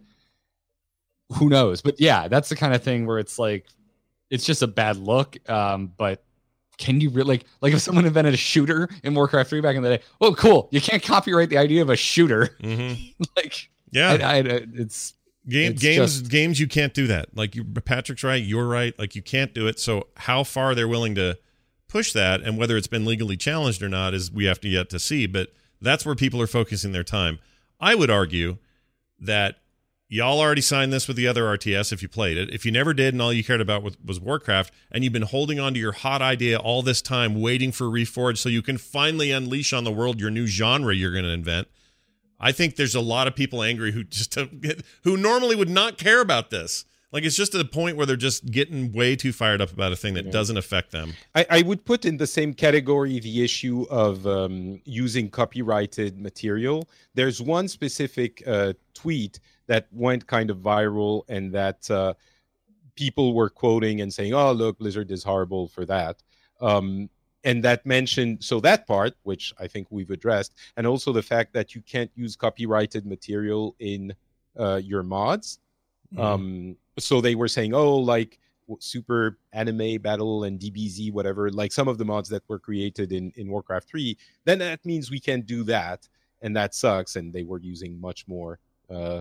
Who knows? But yeah, that's the kind of thing where it's like, it's just a bad look. Um, but can you really like, like if someone invented a shooter in Warcraft three back in the day? Oh, cool! You can't copyright the idea of a shooter. Mhm. like, Yeah, I, I, it's Game, it's games, just- games, you can't do that. Like you, Patrick's right, you're right. Like you can't do it. So how far they're willing to push that, and whether it's been legally challenged or not, is we have to yet to see. But that's where people are focusing their time. I would argue that y'all already signed this with the other R T S if you played it. If you never did and all you cared about was, was Warcraft, and you've been holding on to your hot idea all this time, waiting for Reforged so you can finally unleash on the world your new genre you're going to invent. I think there's a lot of people angry who just don't get, who normally would not care about this. Like it's just to the point where they're just getting way too fired up about a thing that Yeah. doesn't affect them. I, I would put in the same category the issue of um, using copyrighted material. There's one specific uh, tweet that went kind of viral, and that uh, people were quoting and saying, "Oh, look, Blizzard is horrible for that." Um, and that mentioned, so that part, which I think we've addressed, and also the fact that you can't use copyrighted material in uh, your mods. Mhm. Um, so they were saying, oh, like w- Super Anime Battle and D B Z, whatever, like some of the mods that were created in, in Warcraft three, then that means we can't do that. And that sucks. And they were using much more uh,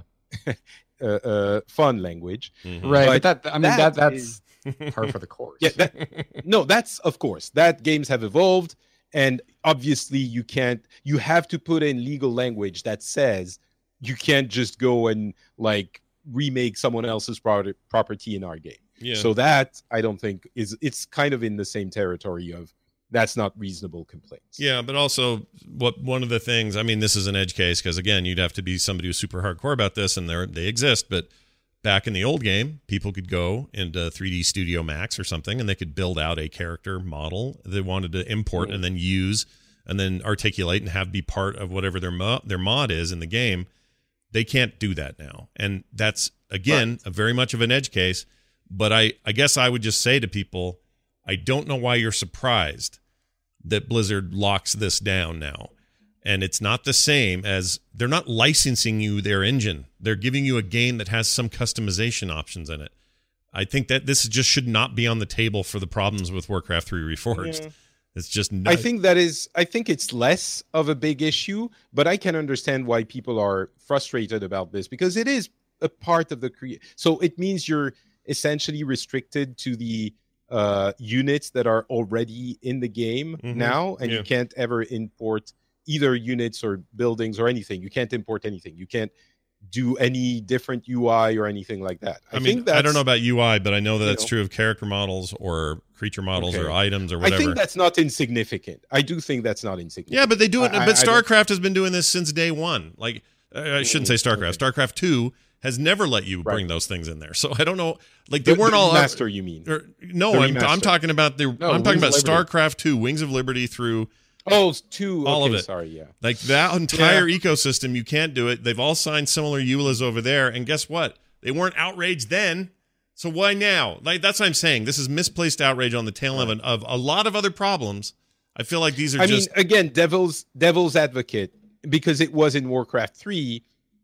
uh, uh, fun language. Mhm. right. But, But that I mean that that that's is- par for the course. Yeah, that, no, that's of course that games have evolved, and obviously you can't. You have to put in legal language that says you can't just go and like remake someone else's product, property in our game. Yeah. So that I don't think is. It's kind of in the same territory of that's not reasonable complaints. Yeah, but also what one of the things, I mean, this is an edge case because again, you'd have to be somebody who's super hardcore about this, and they they exist. But back in the old game, people could go into three D Studio Max or something, and they could build out a character model they wanted to import Mm. and then use and then articulate and have be part of whatever their mo- their mod is in the game. They can't do that now, and that's again Right. a very much of an edge case. But I I guess I would just say to people, I don't know why you're surprised that Blizzard locks this down now. And it's not the same as they're not licensing you their engine. They're giving you a game that has some customization options in it. I think that this just should not be on the table for the problems with Warcraft three Reforged. Yeah. It's just not, I think that is. I think it's less of a big issue, but I can understand why people are frustrated about this because it is a part of the cre- So it means you're essentially restricted to the uh, units that are already in the game Mhm. now, and Yeah. you can't ever import either units or buildings or anything. You can't import anything. You can't do any different U I or anything like that. I, I mean, think that's, I don't know about U I, but I know that you that's know. true of character models or creature models Okay. or items or I whatever. think that's not insignificant. I do think that's not insignificant. Yeah, but they do it. I- I- but I don't- StarCraft has been doing this since day one. Like, I I shouldn't say StarCraft. StarCraft two has never let you bring Right. those things in there. So I don't know. Like, they The- weren't the all master. You mean? Or, no, The I'm, remaster. I'm talking about the. I'm talking Wings about of Liberty. StarCraft two, Wings of Liberty through Oh, it's two. all okay, of it. Sorry, yeah. like that entire ecosystem. You can't do it. They've all signed similar E U L As over there, and guess what? They weren't outraged then. So why now? Like that's what I'm saying. This is misplaced outrage on the tail end of, of a lot of other problems. I feel like these are I just. mean, again, devil's devil's advocate because it was in Warcraft three,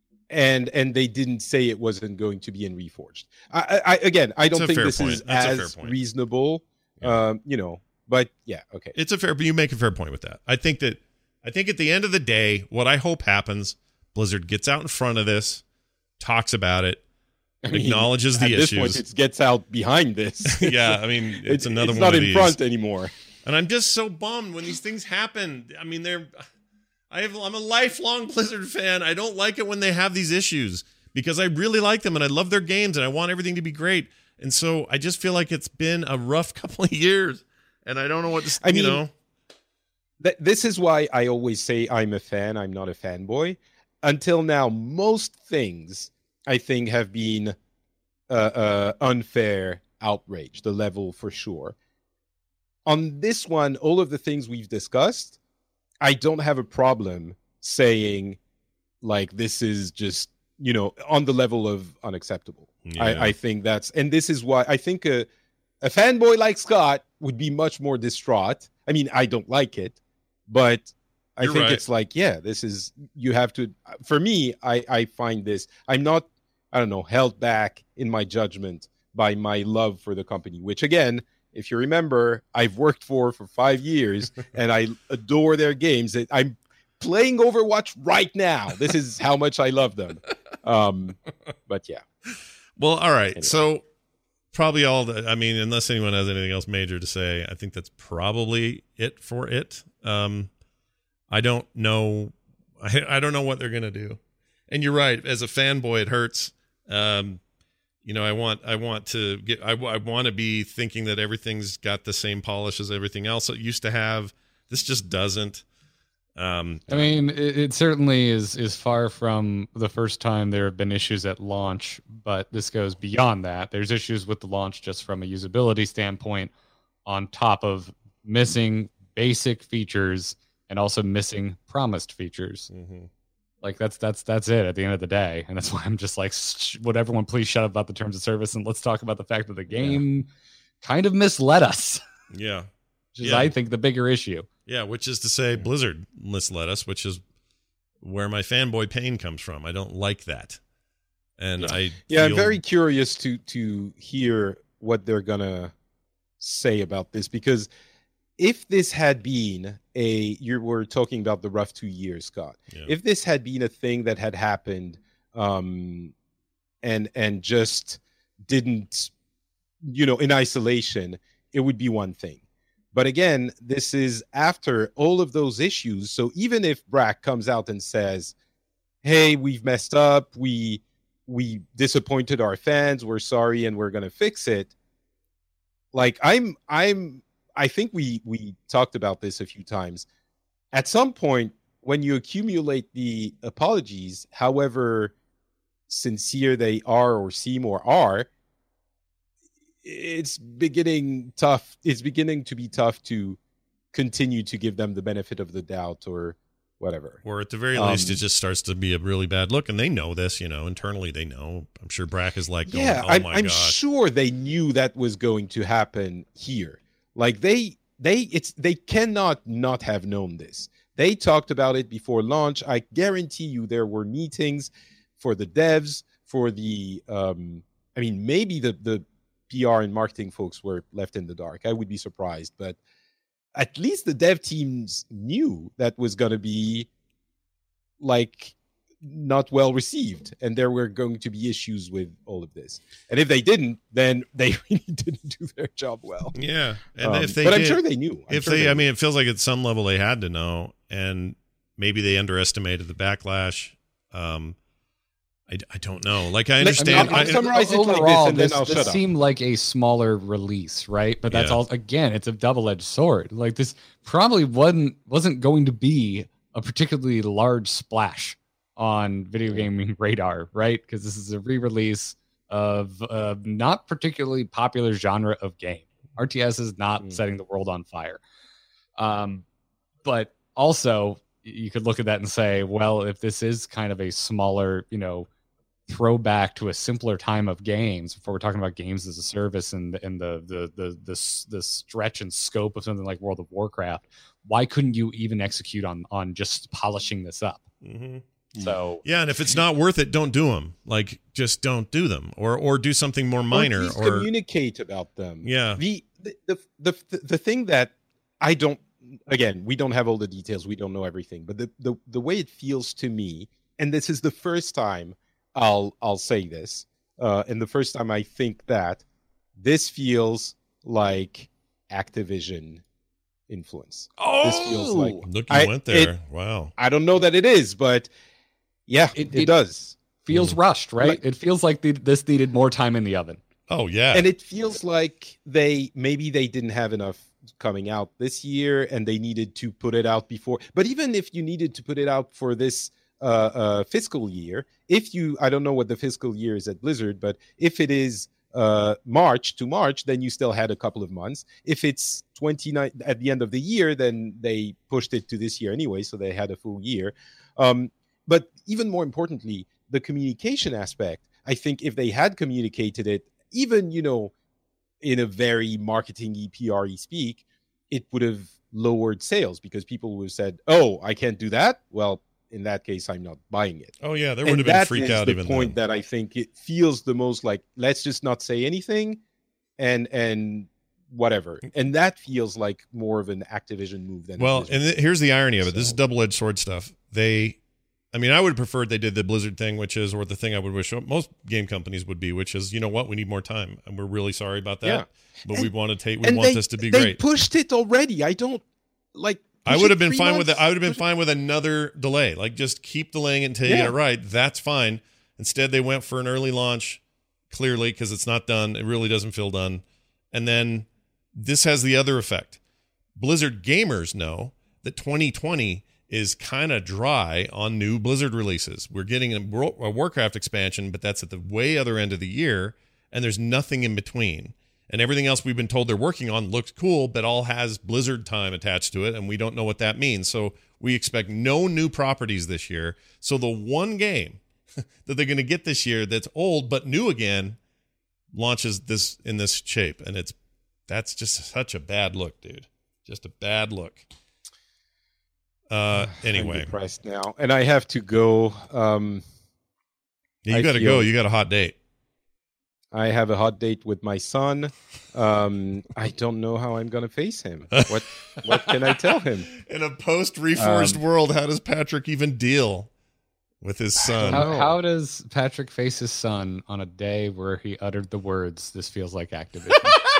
and and they didn't say it wasn't going to be in Reforged. I, I again, I don't a think fair this point. is That's a fair as point. reasonable. Um, you know, but yeah, okay. It's a fair, but you make a fair point with that. I think that, I think at the end of the day, what I hope happens, Blizzard gets out in front of this, talks about it, I mean, acknowledges the at issues. this point, it gets out behind this. Yeah, I mean, it's another it's one not of in these. front anymore. And I'm just so bummed when these things happen. I mean, they're, I have, I'm a lifelong Blizzard fan. I don't like it when they have these issues because I really like them and I love their games and I want everything to be great. And so I just feel like it's been a rough couple of years, and I don't know what to, I you mean, know. Th- this is why I always say I'm a fan. I'm not a fanboy. Until now, most things I think have been uh, uh, unfair outrage, the level for sure. On this one, all of the things we've discussed, I don't have a problem saying like this is just, you know, on the level of unacceptable. Yeah. I, I think that's, and this is why I think a, a fanboy like Scott would be much more distraught. I mean, I don't like it, but I You're think right. it's like, yeah, this is, you have to, for me, I, I find this, I'm not, I don't know, held back in my judgment by my love for the company, which again, if you remember, I've worked for for five years and I adore their games. I'm playing Overwatch right now. This is how much I love them. Um, but yeah. Well, all right. Anyway. So probably all the, I mean, unless anyone has anything else major to say, I think that's probably it for it. Um, I don't know. I, I don't know what they're going to do. And you're right. As a fanboy, it hurts. Um, you know, I want, I want to get, I, I want to be thinking that everything's got the same polish as everything else it used to have. This just doesn't. Um, I mean, it, it certainly is is far from the first time there have been issues at launch, but this goes beyond that. There's issues with the launch just from a usability standpoint, on top of missing basic features and also missing promised features. mm-hmm. Like that's that's that's it at the end of the day, and that's why I'm just like, sh- would everyone please shut up about the terms of service and let's talk about the fact that the game yeah. kind of misled us. Yeah, which is yeah. I think the bigger issue. Yeah, which is to say, Blizzard misled us, which is where my fanboy pain comes from. I don't like that, and yeah. I yeah, feel... I'm very curious to to hear what they're gonna say about this, because if this had been a, you were talking about the rough two years, Scott. Yeah. If this had been a thing that had happened, um, and and just didn't, you know, in isolation, it would be one thing. But again, this is after all of those issues. So even if Brack comes out and says, "Hey, we've messed up. We we disappointed our fans. We're sorry, and we're gonna fix it." Like I'm I'm. I think we we talked about this a few times. At some point, when you accumulate the apologies, however sincere they are or seem or are, it's beginning tough. It's beginning to be tough to continue to give them the benefit of the doubt or whatever. Or at the very Um, least, it just starts to be a really bad look, and they know this. You know, internally they know. I'm sure Brack is like, going, yeah, "Oh I'm, my I'm gosh." sure they knew that was going to happen here. Like they, they, it's they cannot not have known this. They talked about it before launch. I guarantee you, there were meetings for the devs, for the. Um, I mean, maybe the the P R and marketing folks were left in the dark. I would be surprised, but at least the dev teams knew that was going to be like not well received, and there were going to be issues with all of this. And if they didn't, then they really didn't do their job well. Yeah, and Um, if they, but I'm did, sure they knew. I'm if sure they, I knew. mean, it feels like at some level they had to know, and maybe they underestimated the backlash. Um, I, I don't know. Like I understand. I'll- I'll I- summarize it like this, Overall, and then this, I'll this shut up. seemed like a smaller release, right? But that's Yeah. all. Again, it's a double-edged sword. Like this probably wasn't wasn't going to be a particularly large splash on video gaming radar, right? Because this is a re-release of a not particularly popular genre of game. R T S is not Mm. setting the world on fire. Um, but also you could look at that and say, well, if this is kind of a smaller, you know, throwback to a simpler time of games, before we're talking about games as a service and and the the the the, s- the stretch and scope of something like World of Warcraft, why couldn't you even execute on on just polishing this up? Mhm. So Yeah, and if it's not worth it, don't do them. Like, just don't do them, or or do something more Or at minor, least or, communicate about them. yeah, The the, the the the thing that I don't, again, we don't have all the details, we don't know everything, but the the, the way it feels to me, and this is the first time I'll I'll say this, uh, and the first time I think that this feels like Activision influence. oh, This feels like look, you I- went there. it- Wow. I don't know that it is, but yeah, It- it, it- does. feels rushed, right? Like- it feels like the, this needed more time in the oven. Oh yeah. And it feels like they maybe they didn't have enough coming out this year and they needed to put it out before. But even if you needed to put it out for this uh, uh, fiscal year, if you, I don't know what the fiscal year is at Blizzard, but if it is uh, March to March, then you still had a couple of months. If it's twenty-nine at the end of the year, then they pushed it to this year anyway, so they had a full year. Um, but even more importantly, the communication aspect, I think if they had communicated it, even, you know, in a very marketing-y, P R-y speak, it would have lowered sales because people would have said, oh, I can't do that. Well, in that case, I'm not buying it. Oh, yeah, there And would have been that freak is out the even point then. that I think it feels the most like, let's just not say anything and and whatever. And that feels like more of an Activision move than a Well, Blizzard and th- here's the irony of it. This is So- double-edged sword stuff. They, I mean, I would have preferred they did the Blizzard thing, which is, or the thing I would wish most game companies would be, which is, you know what, we need more time, and we're really sorry about that. Yeah. But And- we want to take, we and want they, this to be they great. pushed it already. I don't like. I push would it have been three fine with it. months? I would have been Push it- fine with another delay. Like, just keep delaying it until you Yeah. get it right. That's fine. Instead, they went for an early launch, clearly, because it's not done. It really doesn't feel done. And then this has the other effect. Blizzard gamers know that twenty twenty is kind of dry on new Blizzard releases. We're getting a, World- a Warcraft expansion, but that's at the way other end of the year, and there's nothing in between. And everything else we've been told they're working on looks cool, but all has Blizzard time attached to it, and we don't know what that means. So we expect no new properties this year. So the one game that they're going to get this year that's old but new again launches this in this shape, and it's that's just such a bad look, dude. Just a bad look. Uh, anyway, I'm depressed now, and I have to go. Um, yeah, you I got to feel- go. You got a hot date. I have a hot date with my son. Um, I don't know how I'm going to face him. What what can I tell him? In a post-Reforged Um, world, how does Patrick even deal with his son? How, know. how does Patrick face his son on a day where he uttered the words, "This feels like Activision"?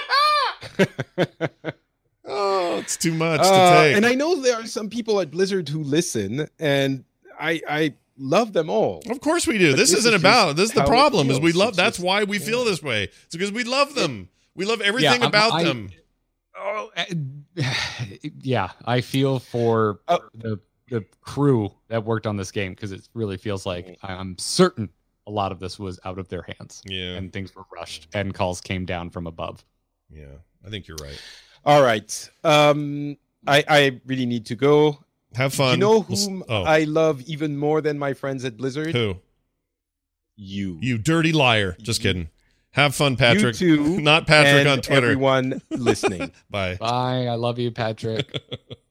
Oh, it's too much Uh, to take. and I know there are some people at Blizzard who listen, and I I love them all. Of course we do. But This, this isn't is about. just This is the how it problem. Is we feels. love. It's That's just- why we feel this way. It's because we love them. We love everything I'm- about I- them. Oh, uh, yeah, I feel for Oh. the the crew that worked on this game because it really feels like I'm certain a lot of this was out of their hands Yeah. and things were rushed and calls came down from above. Yeah, I think you're right. All right. Um, I I really need to go. Have Do fun. you know We'll s- whom oh, I love even more than my friends at Blizzard? who? You. You dirty liar. Just kidding. Have fun, Patrick. You too. Not Patrick and on Twitter. Everyone listening. Bye. Bye, I love you, Patrick.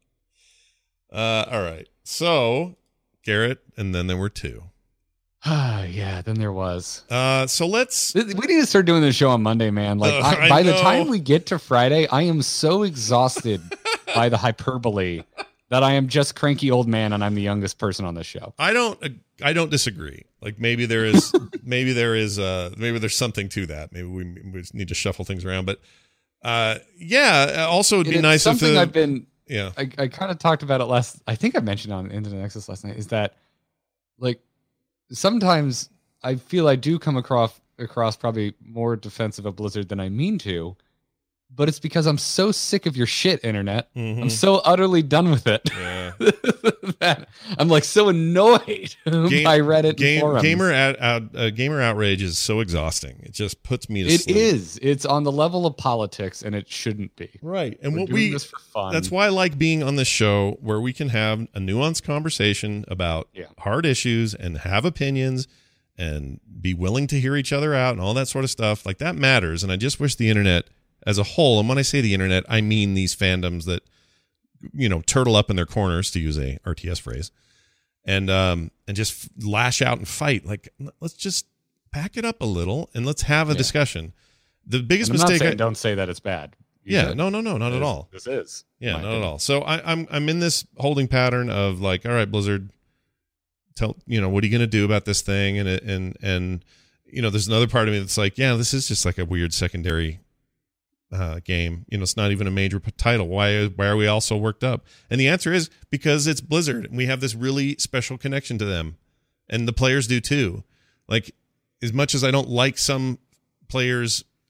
Uh, all right. So, Garrett, and then there were two. Ah, yeah, then there was. Uh, so let's. We need to start doing the show on Monday, man. Like Ugh, I, I by the know. time we get to Friday, I am so exhausted by the hyperbole that I am just cranky old man, and I'm the youngest person on this show. I don't. uh, I don't disagree. Like maybe there is. maybe there is. Uh, maybe there's something to that. Maybe we, we just need to shuffle things around. But uh, yeah. Also, it'd be It's nice if something the. I've been. yeah. I, I kind of talked about it last. I think I mentioned on Internet Access last night. Is that like sometimes I feel I do come across across probably more defensive of Blizzard than I mean to, but it's because I'm so sick of your shit, Internet. Mhm. I'm so utterly done with it. Yeah. that I'm like so annoyed Game- by Reddit Game, and forums. gamer out, out, uh, gamer outrage is so exhausting. It just puts me to It sleep. is. It's on the level of politics, and it shouldn't be. Right. And We're what doing we this for fun. that's why I like being on this show where we can have a nuanced conversation about Yeah. hard issues and have opinions and be willing to hear each other out and all that sort of stuff. Like that matters. And I just wish the internet as a whole, and when I say the internet, I mean these fandoms that, you know, turtle up in their corners, to use a R T S phrase, and um and just f- lash out and fight. Like, let's just back it up a little and let's have a Yeah. discussion. The biggest And I'm not mistake. saying I- don't say that it's bad. You yeah, said no, no, no, not this at is- all. This is. Yeah, my not at opinion. all. So I, I'm I'm in this holding pattern of like, all right, Blizzard, tell you know what are you going to do about this thing? And it, and and you know, there's another part of me that's like, yeah, this is just like a weird secondary uh, game. You know, it's not even a major p- title. Why why are we all so worked up? And the answer is because it's Blizzard, and we have this really special connection to them, and the players do too. Like, as much as I don't like some players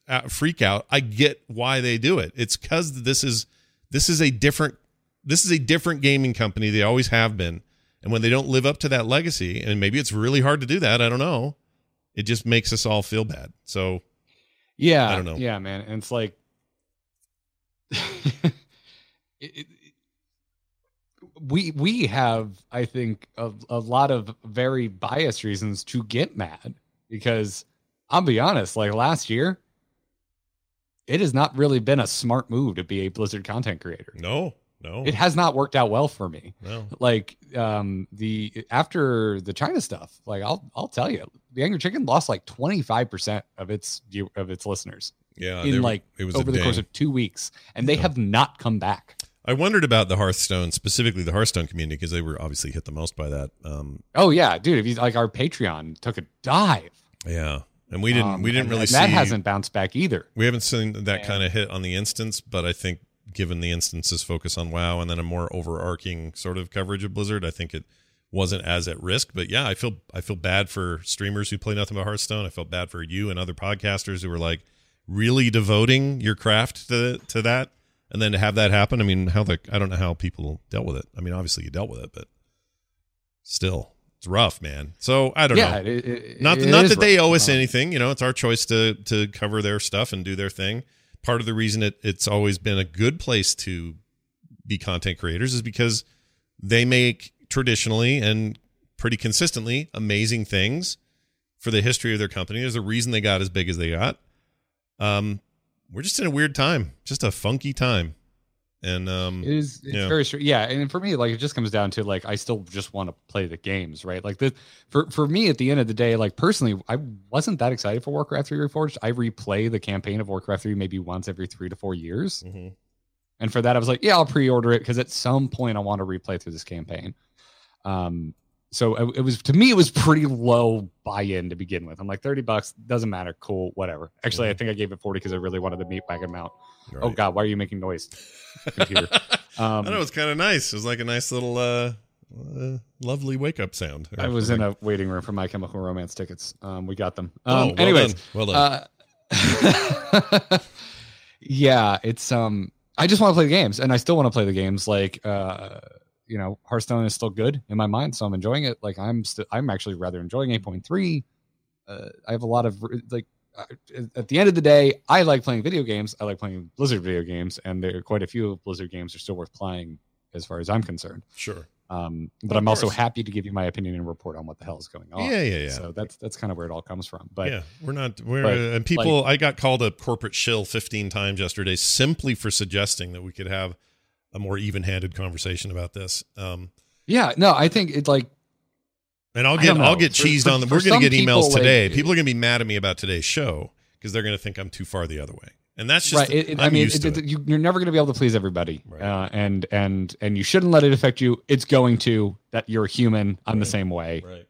uh, freak out. I get why they do it. It's because this is this is a different this is a different gaming company. They always have been, and when they don't live up to that legacy, and maybe it's really hard to do that. I don't know. It just makes us all feel bad. So yeah, I don't know. Yeah, man, and it's like. it, it, we we have, I think, a, a lot of very biased reasons to get mad, because I'll be honest, like last year, it has not really been a smart move to be a Blizzard content creator. No, no, it has not worked out well for me. No. Like um, the after the China stuff, like I'll I'll tell you, the Angry Chicken lost like twenty-five percent of its view of its listeners. Yeah, in they, like it was over the dang. course of two weeks, and they Yeah. have not come back. I wondered about the Hearthstone, specifically the Hearthstone community, because they were obviously hit the most by that. Um, Oh yeah, dude! If you like, our Patreon took a dive. yeah, and we didn't Um, we didn't and- really and see that hasn't bounced back either. we haven't seen that And- kind of hit on the instance, but I think given the instance's focus on WoW and then a more overarching sort of coverage of Blizzard, I think it wasn't as at risk. But yeah, I feel I feel bad for streamers who play nothing but Hearthstone. I felt bad for you and other podcasters who were like really devoting your craft to to that, and then to have that happen. I mean, how the I don't know how people dealt with it. I mean, obviously you dealt with it, but still, it's rough, man. So I don't Yeah, know. it- it- not it not is that they rough. owe us Um, anything. You know, it's our choice to to cover their stuff and do their thing. Part of the reason it it's always been a good place to be content creators is because they make traditionally and pretty consistently amazing things for the history of their company. There's a reason they got as big as they got. Um, we're just in a weird time, just a funky time, and um, It is it's yeah. very strange. Yeah, and for me, like it just comes down to like I still just want to play the games, right? Like the for for me at the end of the day, like personally, I wasn't that excited for Warcraft three Reforged. I replay the campaign of Warcraft three maybe once every three to four years, Mhm. and for that, I was like, yeah, I'll pre-order it because at some point I want to replay through this campaign. Um, so it, it was to me, it was pretty low buy-in to begin with. I'm like thirty bucks doesn't matter, cool, whatever. Actually, I think I gave it forty because I really wanted the meat wagon mount. Right. Oh God, why are you making noise, computer? Um, I know, it was kind of nice. It was like a nice little, uh, uh, lovely wake up sound. I was in a waiting room for My Chemical Romance tickets. Um, we got them. Oh, Um, well anyways, done. Well done. uh, yeah, it's um. I just want to play the games, and I still want to play the games. Like, uh, you know, Hearthstone is still good in my mind, so I'm enjoying it. Like, I'm still, I'm actually rather enjoying eight point three. Uh, I have a lot of like. Uh, at the end of the day, I like playing video games. I like playing Blizzard video games, and there are quite a few of Blizzard games are still worth playing, as far as I'm concerned. Sure. Um, but Of I'm also course. happy to give you my opinion and report on what the hell is going on. Yeah, yeah, yeah. So that's that's kind of where it all comes from. But yeah, we're not. We're but, uh, and people. I got called a corporate shill fifteen times yesterday simply for suggesting that we could have a more even-handed conversation about this. Um, yeah, no, I think it's like, and I'll I get don't know. I'll get For- cheesed for- on the. for We're going some to get emails people, today. like- people are going to be mad at me about today's show because they're going to think I'm too far the other way, and that's just. right. It, it- I'm I mean, used it, to it, it. you, you're never going to be able to please everybody, Right. uh, and and and you shouldn't let it affect you. It's going to. That you're a human. I'm the Right. same way. Right.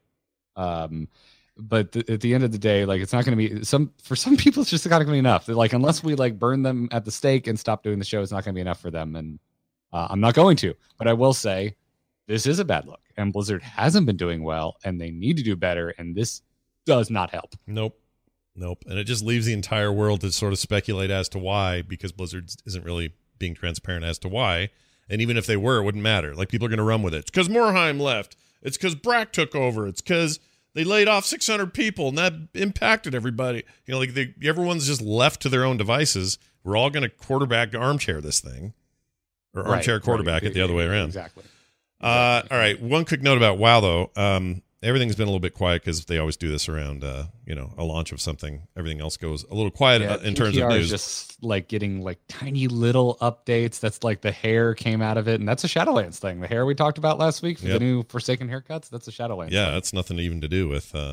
Um, but th- at the end of the day, like it's not going to be some for some people. It's just not going to be enough. They're like, unless we like burn them at the stake and stop doing the show, it's not going to be enough for them. And uh, I'm not going to. But I will say, this is a bad look, and Blizzard hasn't been doing well, and they need to do better. And this does not help. Nope. Nope. And it just leaves the entire world to sort of speculate as to why, because Blizzard isn't really being transparent as to why. And even if they were, it wouldn't matter. Like, people are going to run with it. It's because Morheim left. It's because Brack took over. It's because they laid off six hundred people, and that impacted everybody. You know, like, they, everyone's just left to their own devices. We're all going to quarterback armchair this thing. Or armchair Right, quarterback right. it the other way around. Exactly. Uh, all right. One quick note about WoW, though. Um, everything's been a little bit quiet because they always do this around, uh, you know, a launch of something. Everything else goes a little quiet Yeah, uh, in terms of P T R is news. just like getting like tiny little updates. That's like the hair came out of it, and that's a Shadowlands thing. The hair we talked about last week for Yep. the new Forsaken haircuts. That's a Shadowlands. Yeah, thing. that's nothing even to do with uh,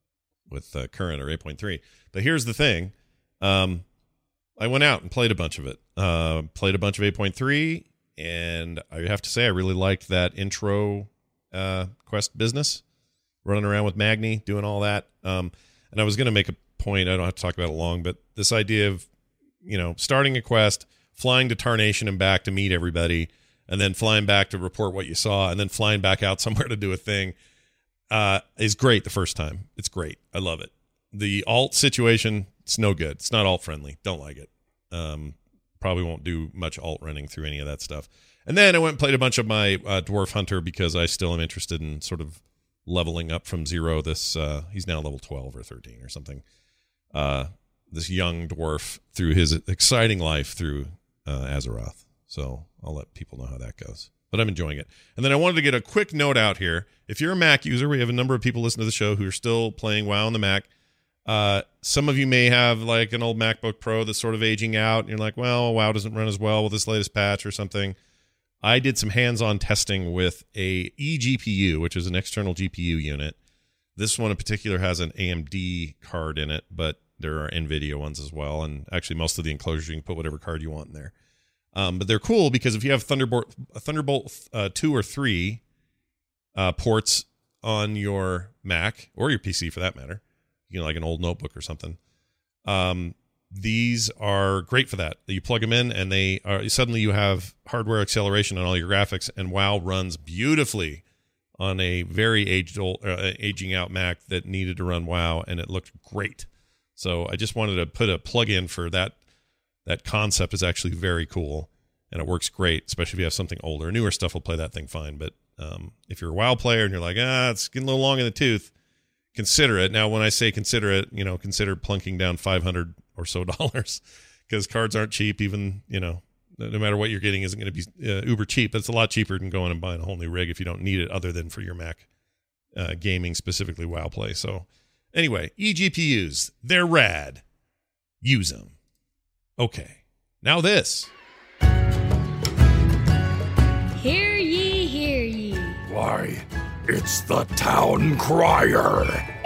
with uh, current or eight point three. But here's the thing. Um, I went out and played a bunch of it. Uh, played a bunch of eight point three, and I have to say I really liked that intro uh, quest business. Running around with Magni, doing all that. Um, and I was going to make a point. I don't have to talk about it long, but this idea of, you know, starting a quest, flying to Tarnation and back to meet everybody, and then flying back to report what you saw, and then flying back out somewhere to do a thing, uh, is great the first time. It's great. I love it. The alt situation It's no good. It's not alt friendly. Don't like it. Um, probably won't do much alt running through any of that stuff. And then I went and played a bunch of my uh, Dwarf Hunter because I still am interested in sort of leveling up from zero. This uh, he's now level twelve or thirteen or something. Uh, this young dwarf through his exciting life through uh, Azeroth. So I'll let people know how that goes. But I'm enjoying it. And then I wanted to get a quick note out here. If you're a Mac user, we have a number of people listening to the show who are still playing WoW on the Mac. Uh, some of you may have like an old MacBook Pro that's sort of aging out. And you're like, well, WoW doesn't run as well with this latest patch or something. I did some hands-on testing with a eGPU, which is an external G P U unit. This one in particular has an A M D card in it, but there are NVIDIA ones as well. And actually, most of the enclosures, you can put whatever card you want in there. Um, but they're cool because if you have Thunderbolt, Thunderbolt uh, two or three uh, ports on your Mac, or your P C for that matter, you know, like an old notebook or something, um, these are great for that. You plug them in and they are suddenly you have hardware acceleration on all your graphics, and WoW runs beautifully on a very aged old, uh, aging out Mac that needed to run WoW, and it looked great. So I just wanted to put a plug in for that. That concept is actually very cool, and it works great, especially if you have something older. Newer stuff will play that thing fine, but um, if you're a WoW player and you're like, ah, it's getting a little long in the tooth, consider it. Now, when I say consider it, you know, consider plunking down five hundred or so dollars, because cards aren't cheap. Even, you know, no matter what you're getting isn't going to be uh, uber cheap, but it's a lot cheaper than going and buying a whole new rig if you don't need it other than for your Mac uh, gaming, specifically WoW play. So anyway, eGPUs, they're rad. Use them. Okay, now this. Hear ye, hear ye. Why, it's the Town Crier.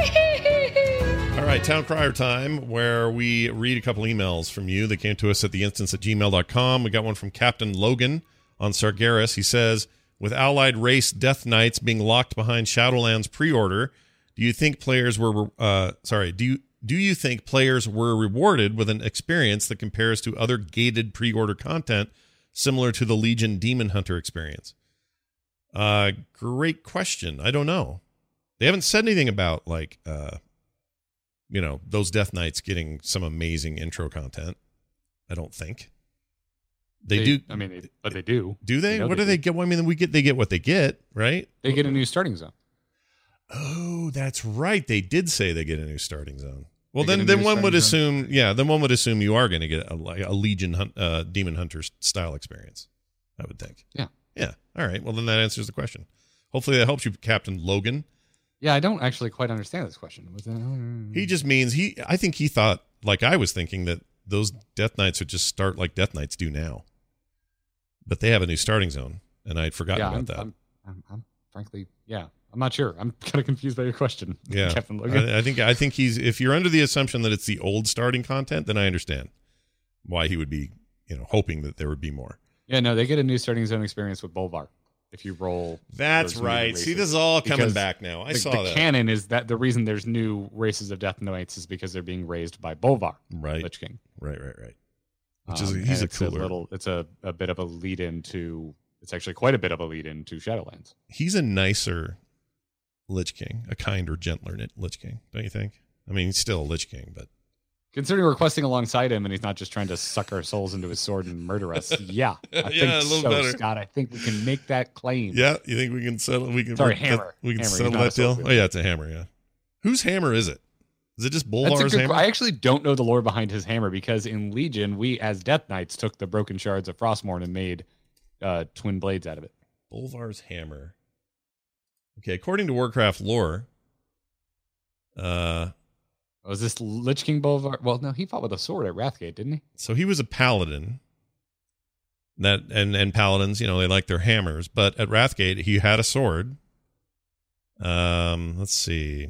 All right, Town Crier time, where we read a couple emails from you that came to us at the instance at gmail dot com. We got one from Captain Logan on Sargeras. He says, with Allied Race Death Knights being locked behind Shadowlands pre-order, do you think players were, uh, sorry, do you, Do you think players were rewarded with an experience that compares to other gated pre-order content similar to the Legion Demon Hunter experience? Uh, great question. I don't know. They haven't said anything about, like, uh, you know, those Death Knights getting some amazing intro content. I don't think. They, they do. I mean, they, but they do. Do they? You know what they do they do. get? Well, I mean, we get they get what they get, right? They get a new starting zone. Oh, that's right. They did say they get a new starting zone. Well, They then, get a then new one would starting assume, yeah, then one would assume you are going to get a, like a Legion hunt, uh, Demon Hunter style experience. I would think. Yeah. Yeah. All right. Well, then that answers the question. Hopefully that helps you, Captain Logan. Yeah, I don't actually quite understand this question. Was that, He just means he. I think he thought, like I was thinking, that those Death Knights would just start like Death Knights do now. But they have a new starting zone, and I'd forgotten yeah, about I'm, that. I'm, I'm, I'm frankly, yeah, I'm not sure. I'm kind of confused by your question. Yeah, Captain Logan. I, I think I think he's. If you're under the assumption that it's the old starting content, then I understand why he would be, you know, hoping that there would be more. Yeah, no, they get a new starting zone experience with Bolvar. If you roll, that's those new right. races. See, this is all coming Because back now. I the, saw the that. canon is that the reason there's new races of Death Knights is because they're being raised by Bolvar, Right. Lich King. Right, right, right. Which Um, is he's and a it's cooler. little. It's a, a bit of a lead into. It's actually quite a bit of a lead into Shadowlands. He's a nicer Lich King, a kinder, gentler Lich King, don't you think? I mean, he's still a Lich King, but Considering we're questing alongside him and he's not just trying to suck our souls into his sword and murder us, yeah, I think Yeah, a little so, better. Scott. I think we can make that claim. yeah, you think we can settle? We can. Sorry, we, hammer. We can Hammer, settle he's not that a sword deal. wielder. Oh yeah, it's a hammer. Yeah. Whose hammer is it? Is it just That's a Bolvar's good. hammer? I actually don't know the lore behind his hammer because in Legion, we as Death Knights took the broken shards of Frostmourne and made uh, twin blades out of it. Bolvar's hammer. Okay, according to Warcraft lore, uh, Was this Lich King Bolvar? Well, no, he fought with a sword at Wrathgate, didn't he? so he was a paladin. That and and paladins, you know, they like their hammers, but at Wrathgate he had a sword. Um, let's see.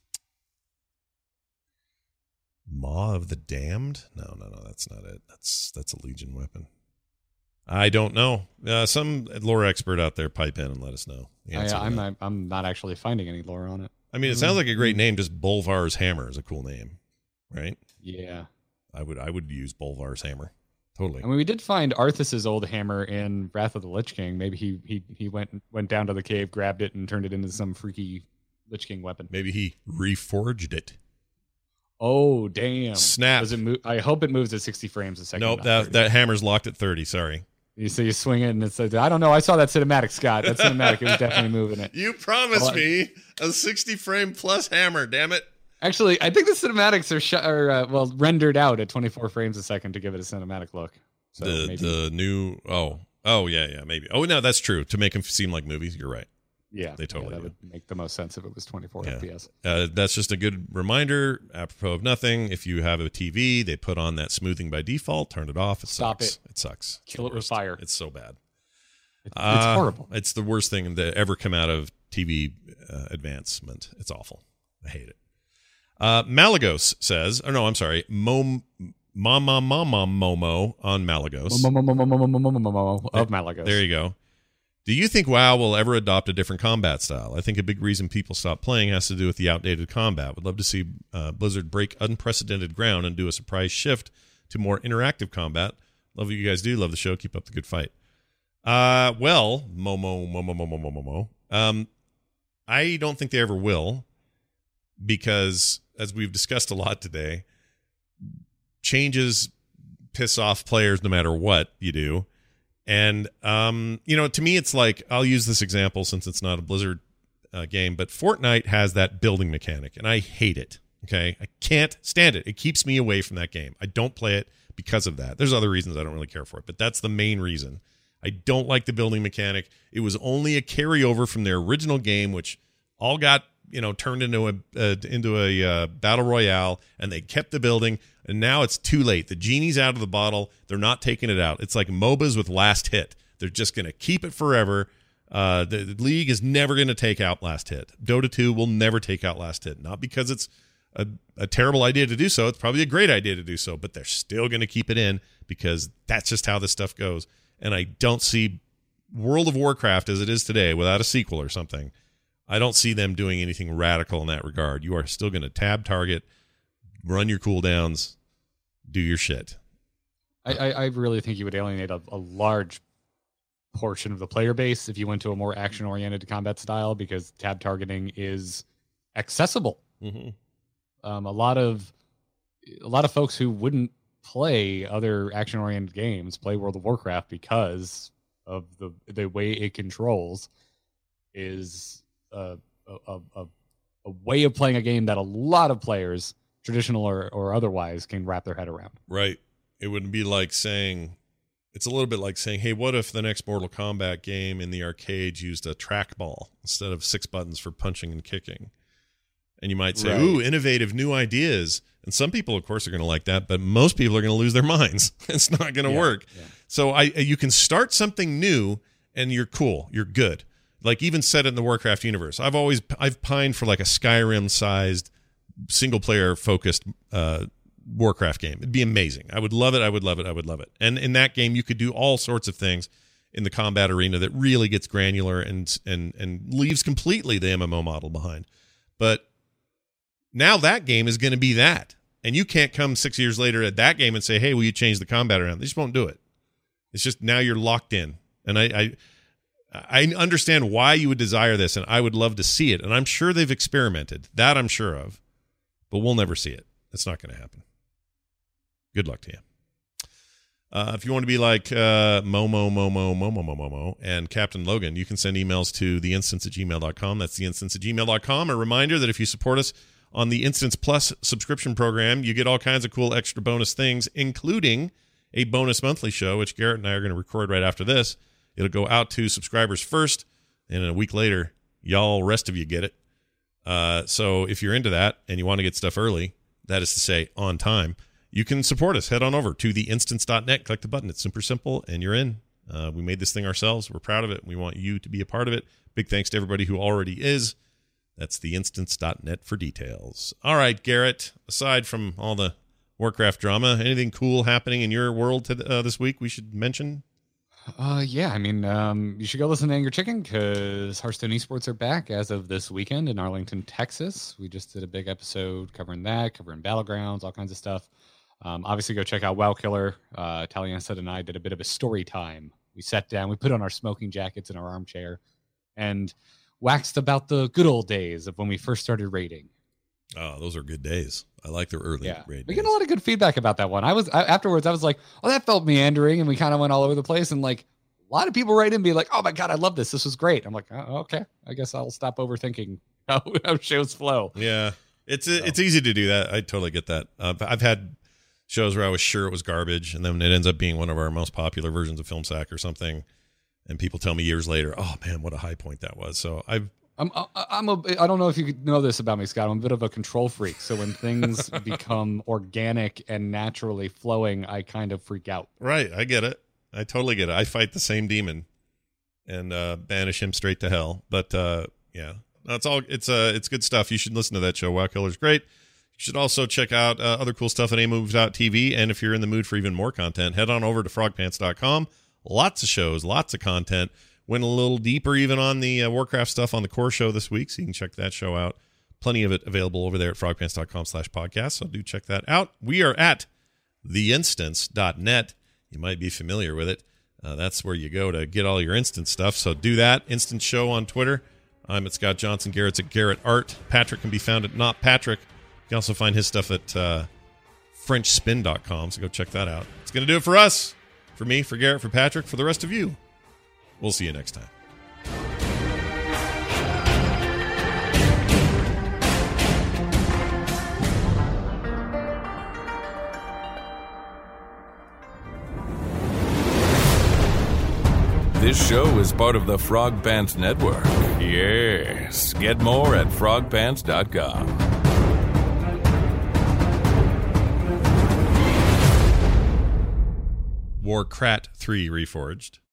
Maw of the Damned? No, no, no, that's not it. That's that's a Legion weapon. I don't know. Uh, some lore expert out there pipe in and let us know. the I, answer to I'm that. not. I'm not actually finding any lore on it. I mean, it sounds like a great name. Just Bolvar's hammer is a cool name, right? Yeah. I would I would use Bolvar's hammer. Totally. I mean, we did find Arthas's old hammer in Wrath of the Lich King. Maybe he he he went went down to the cave, grabbed it, and turned it into some freaky Lich King weapon. Maybe he reforged it. Oh, damn. Snap. Does it move? I hope it moves at sixty frames a second. Nope, that, that hammer's locked at thirty. Sorry. You so you swing it and it says, I don't know. I saw that cinematic, Scott. That cinematic, it was definitely moving it. You promised Well, I- me a sixty frame plus hammer, damn it. Actually, I think the cinematics are, sh- are uh, well rendered out at twenty-four frames a second to give it a cinematic look. So the maybe, the new oh oh yeah yeah maybe oh no that's true to make them seem like movies. You're right. yeah, they totally yeah, that do. would make the most sense if it was twenty-four Yeah. F P S. Uh, that's just a good reminder. Apropos of nothing, if you have a T V, they put on that smoothing by default. Turn it off. It Stop sucks. it. It sucks. It's Kill the it with worst. fire. It's so bad. It's, Uh, it's horrible. It's the worst thing that ever come out of T V uh, advancement. It's awful. I hate it. Uh, Malagos says, oh no, I'm sorry, Mom, Mama Mama Momo on Malagos. Of Malagos. There you go. Do you think WoW will ever adopt a different combat style? I think a big reason people stop playing has to do with the outdated combat. Would love to see uh, Blizzard break unprecedented ground and do a surprise shift to more interactive combat. Love what you guys do. Love the show. Keep up the good fight. Uh, well, Momo, Momo, Momo, Momo, Momo. Um, I don't think they ever will, because as we've discussed a lot today, changes piss off players no matter what you do. And, um, you know, to me, it's like, I'll use this example since it's not a Blizzard uh, game, but Fortnite has that building mechanic, and I hate it. Okay. I can't stand it. It keeps me away from that game. I don't play it because of that. There's other reasons I don't really care for it, but that's the main reason. I don't like the building mechanic. It was only a carryover from their original game, which all got, you know, turned into a uh, into a uh, battle royale, and they kept the building, and now it's too late. The genie's out of the bottle. They're not taking it out. It's like MOBAs with last hit. They're just going to keep it forever. Uh, the, the league is never going to take out last hit. Dota two will never take out last hit, not because it's a, a terrible idea to do so. It's probably a great idea to do so, but they're still going to keep it in because that's just how this stuff goes. And I don't see World of Warcraft as it is today without a sequel or something. I don't see them doing anything radical in that regard. You are still going to tab target, run your cooldowns, do your shit. I, I, I really think you would alienate a, a large portion of the player base if you went to a more action-oriented combat style, because tab targeting is accessible. Mm-hmm. Um, a lot of a lot of folks who wouldn't play other action-oriented games play World of Warcraft because of the the way it controls is a a, a, a way of playing a game that a lot of players, traditional or, or otherwise, can wrap their head around. Right. It would be like saying, it's a little bit like saying, hey, what if the next Mortal Kombat game in the arcades used a trackball instead of six buttons for punching and kicking? And you might say, Right. ooh, innovative new ideas. And some people, of course, are going to like that, but most people are going to lose their minds. It's not going to Yeah, work. yeah. So I, you can start something new and you're cool. You're good. Like even said in the Warcraft universe, I've always, I've pined for like a Skyrim sized single player focused uh, Warcraft game. It'd be amazing. I would love it. I would love it. I would love it. And in that game, you could do all sorts of things in the combat arena that really gets granular and, and, and leaves completely the M M O model behind. But now that game is going to be that. And you can't come six years later at that game and say, hey, will you change the combat around? They just won't do it. It's just now you're locked in. And I, I I understand why you would desire this, and I would love to see it. And I'm sure they've experimented. That I'm sure of. But we'll never see it. It's not going to happen. Good luck to you. Uh, if you want to be like uh, Momo, Momo, Momo, Momo, Momo, and Captain Logan, you can send emails to the instance at gmail dot com. That's the instance at gmail dot com. A reminder that if you support us on the Instance Plus subscription program, you get all kinds of cool extra bonus things, including a bonus monthly show, which Garrett and I are going to record right after this. It'll go out to subscribers first, and a week later, y'all, rest of you get it. Uh, so if you're into that and you want to get stuff early, that is to say on time, you can support us. Head on over to the instance dot net, click the button. It's super simple, and you're in. Uh, we made this thing ourselves. We're proud of it. We want you to be a part of it. Big thanks to everybody who already is. That's the instance dot net for details. All right, Garrett, aside from all the Warcraft drama, anything cool happening in your world to, uh, this week we should mention? Uh, yeah, I mean, um, you should go listen to Anger Chicken because Hearthstone Esports are back as of this weekend in Arlington, Texas. We just did a big episode covering that, covering Battlegrounds, all kinds of stuff. Um, obviously, go check out WoW Killer. Uh, Taliansa and I did a bit of a story time. We sat down, we put on our smoking jackets in our armchair, and waxed about the good old days of when we first started raiding. Oh, those are good days. I like the early Yeah, raid we days. get a lot of good feedback about that one. I was I, afterwards. I was like, "Oh, that felt meandering," and we kind of went all over the place. And like a lot of people write in, and be like, "Oh my god, I love this. This was great." I'm like, oh, "Okay, I guess I'll stop overthinking how, how shows flow." Yeah, it's So. it's easy to do that. I totally get that. Uh, I've had shows where I was sure it was garbage, and then it ends up being one of our most popular versions of FilmSack or something, and people tell me years later, "Oh man, what a high point that was." So I've I'm I'm a I don't know if you know this about me, Scott. I'm a bit of a control freak. So when things become organic and naturally flowing, I kind of freak out. right, I get it. I totally get it. I fight the same demon and uh, banish him straight to hell. But uh, yeah, that's all. It's uh, it's good stuff. You should listen to that show. Wow Killer's great. You should also check out uh, other cool stuff at a moves dot t v. And if you're in the mood for even more content, head on over to frog pants dot com. Lots of shows, lots of content. Went a little deeper even on the uh, Warcraft stuff on the core show this week, so you can check that show out. Plenty of it available over there at frog pants dot com slash podcast, so do check that out. We are at the instance dot net. You might be familiar with it. Uh, that's where you go to get all your instant stuff, so do that. Instant Show on Twitter. I'm at Scott Johnson. Garrett's at Garrett Art. Patrick can be found at Not Patrick. You can also find his stuff at uh, French spin dot com, so go check that out. It's going to do it for us. For me, for Garrett, for Patrick, for the rest of you. We'll see you next time. This show is part of the Frog Pants Network. Yes. Get more at frog pants dot com. Warcrat three Reforged.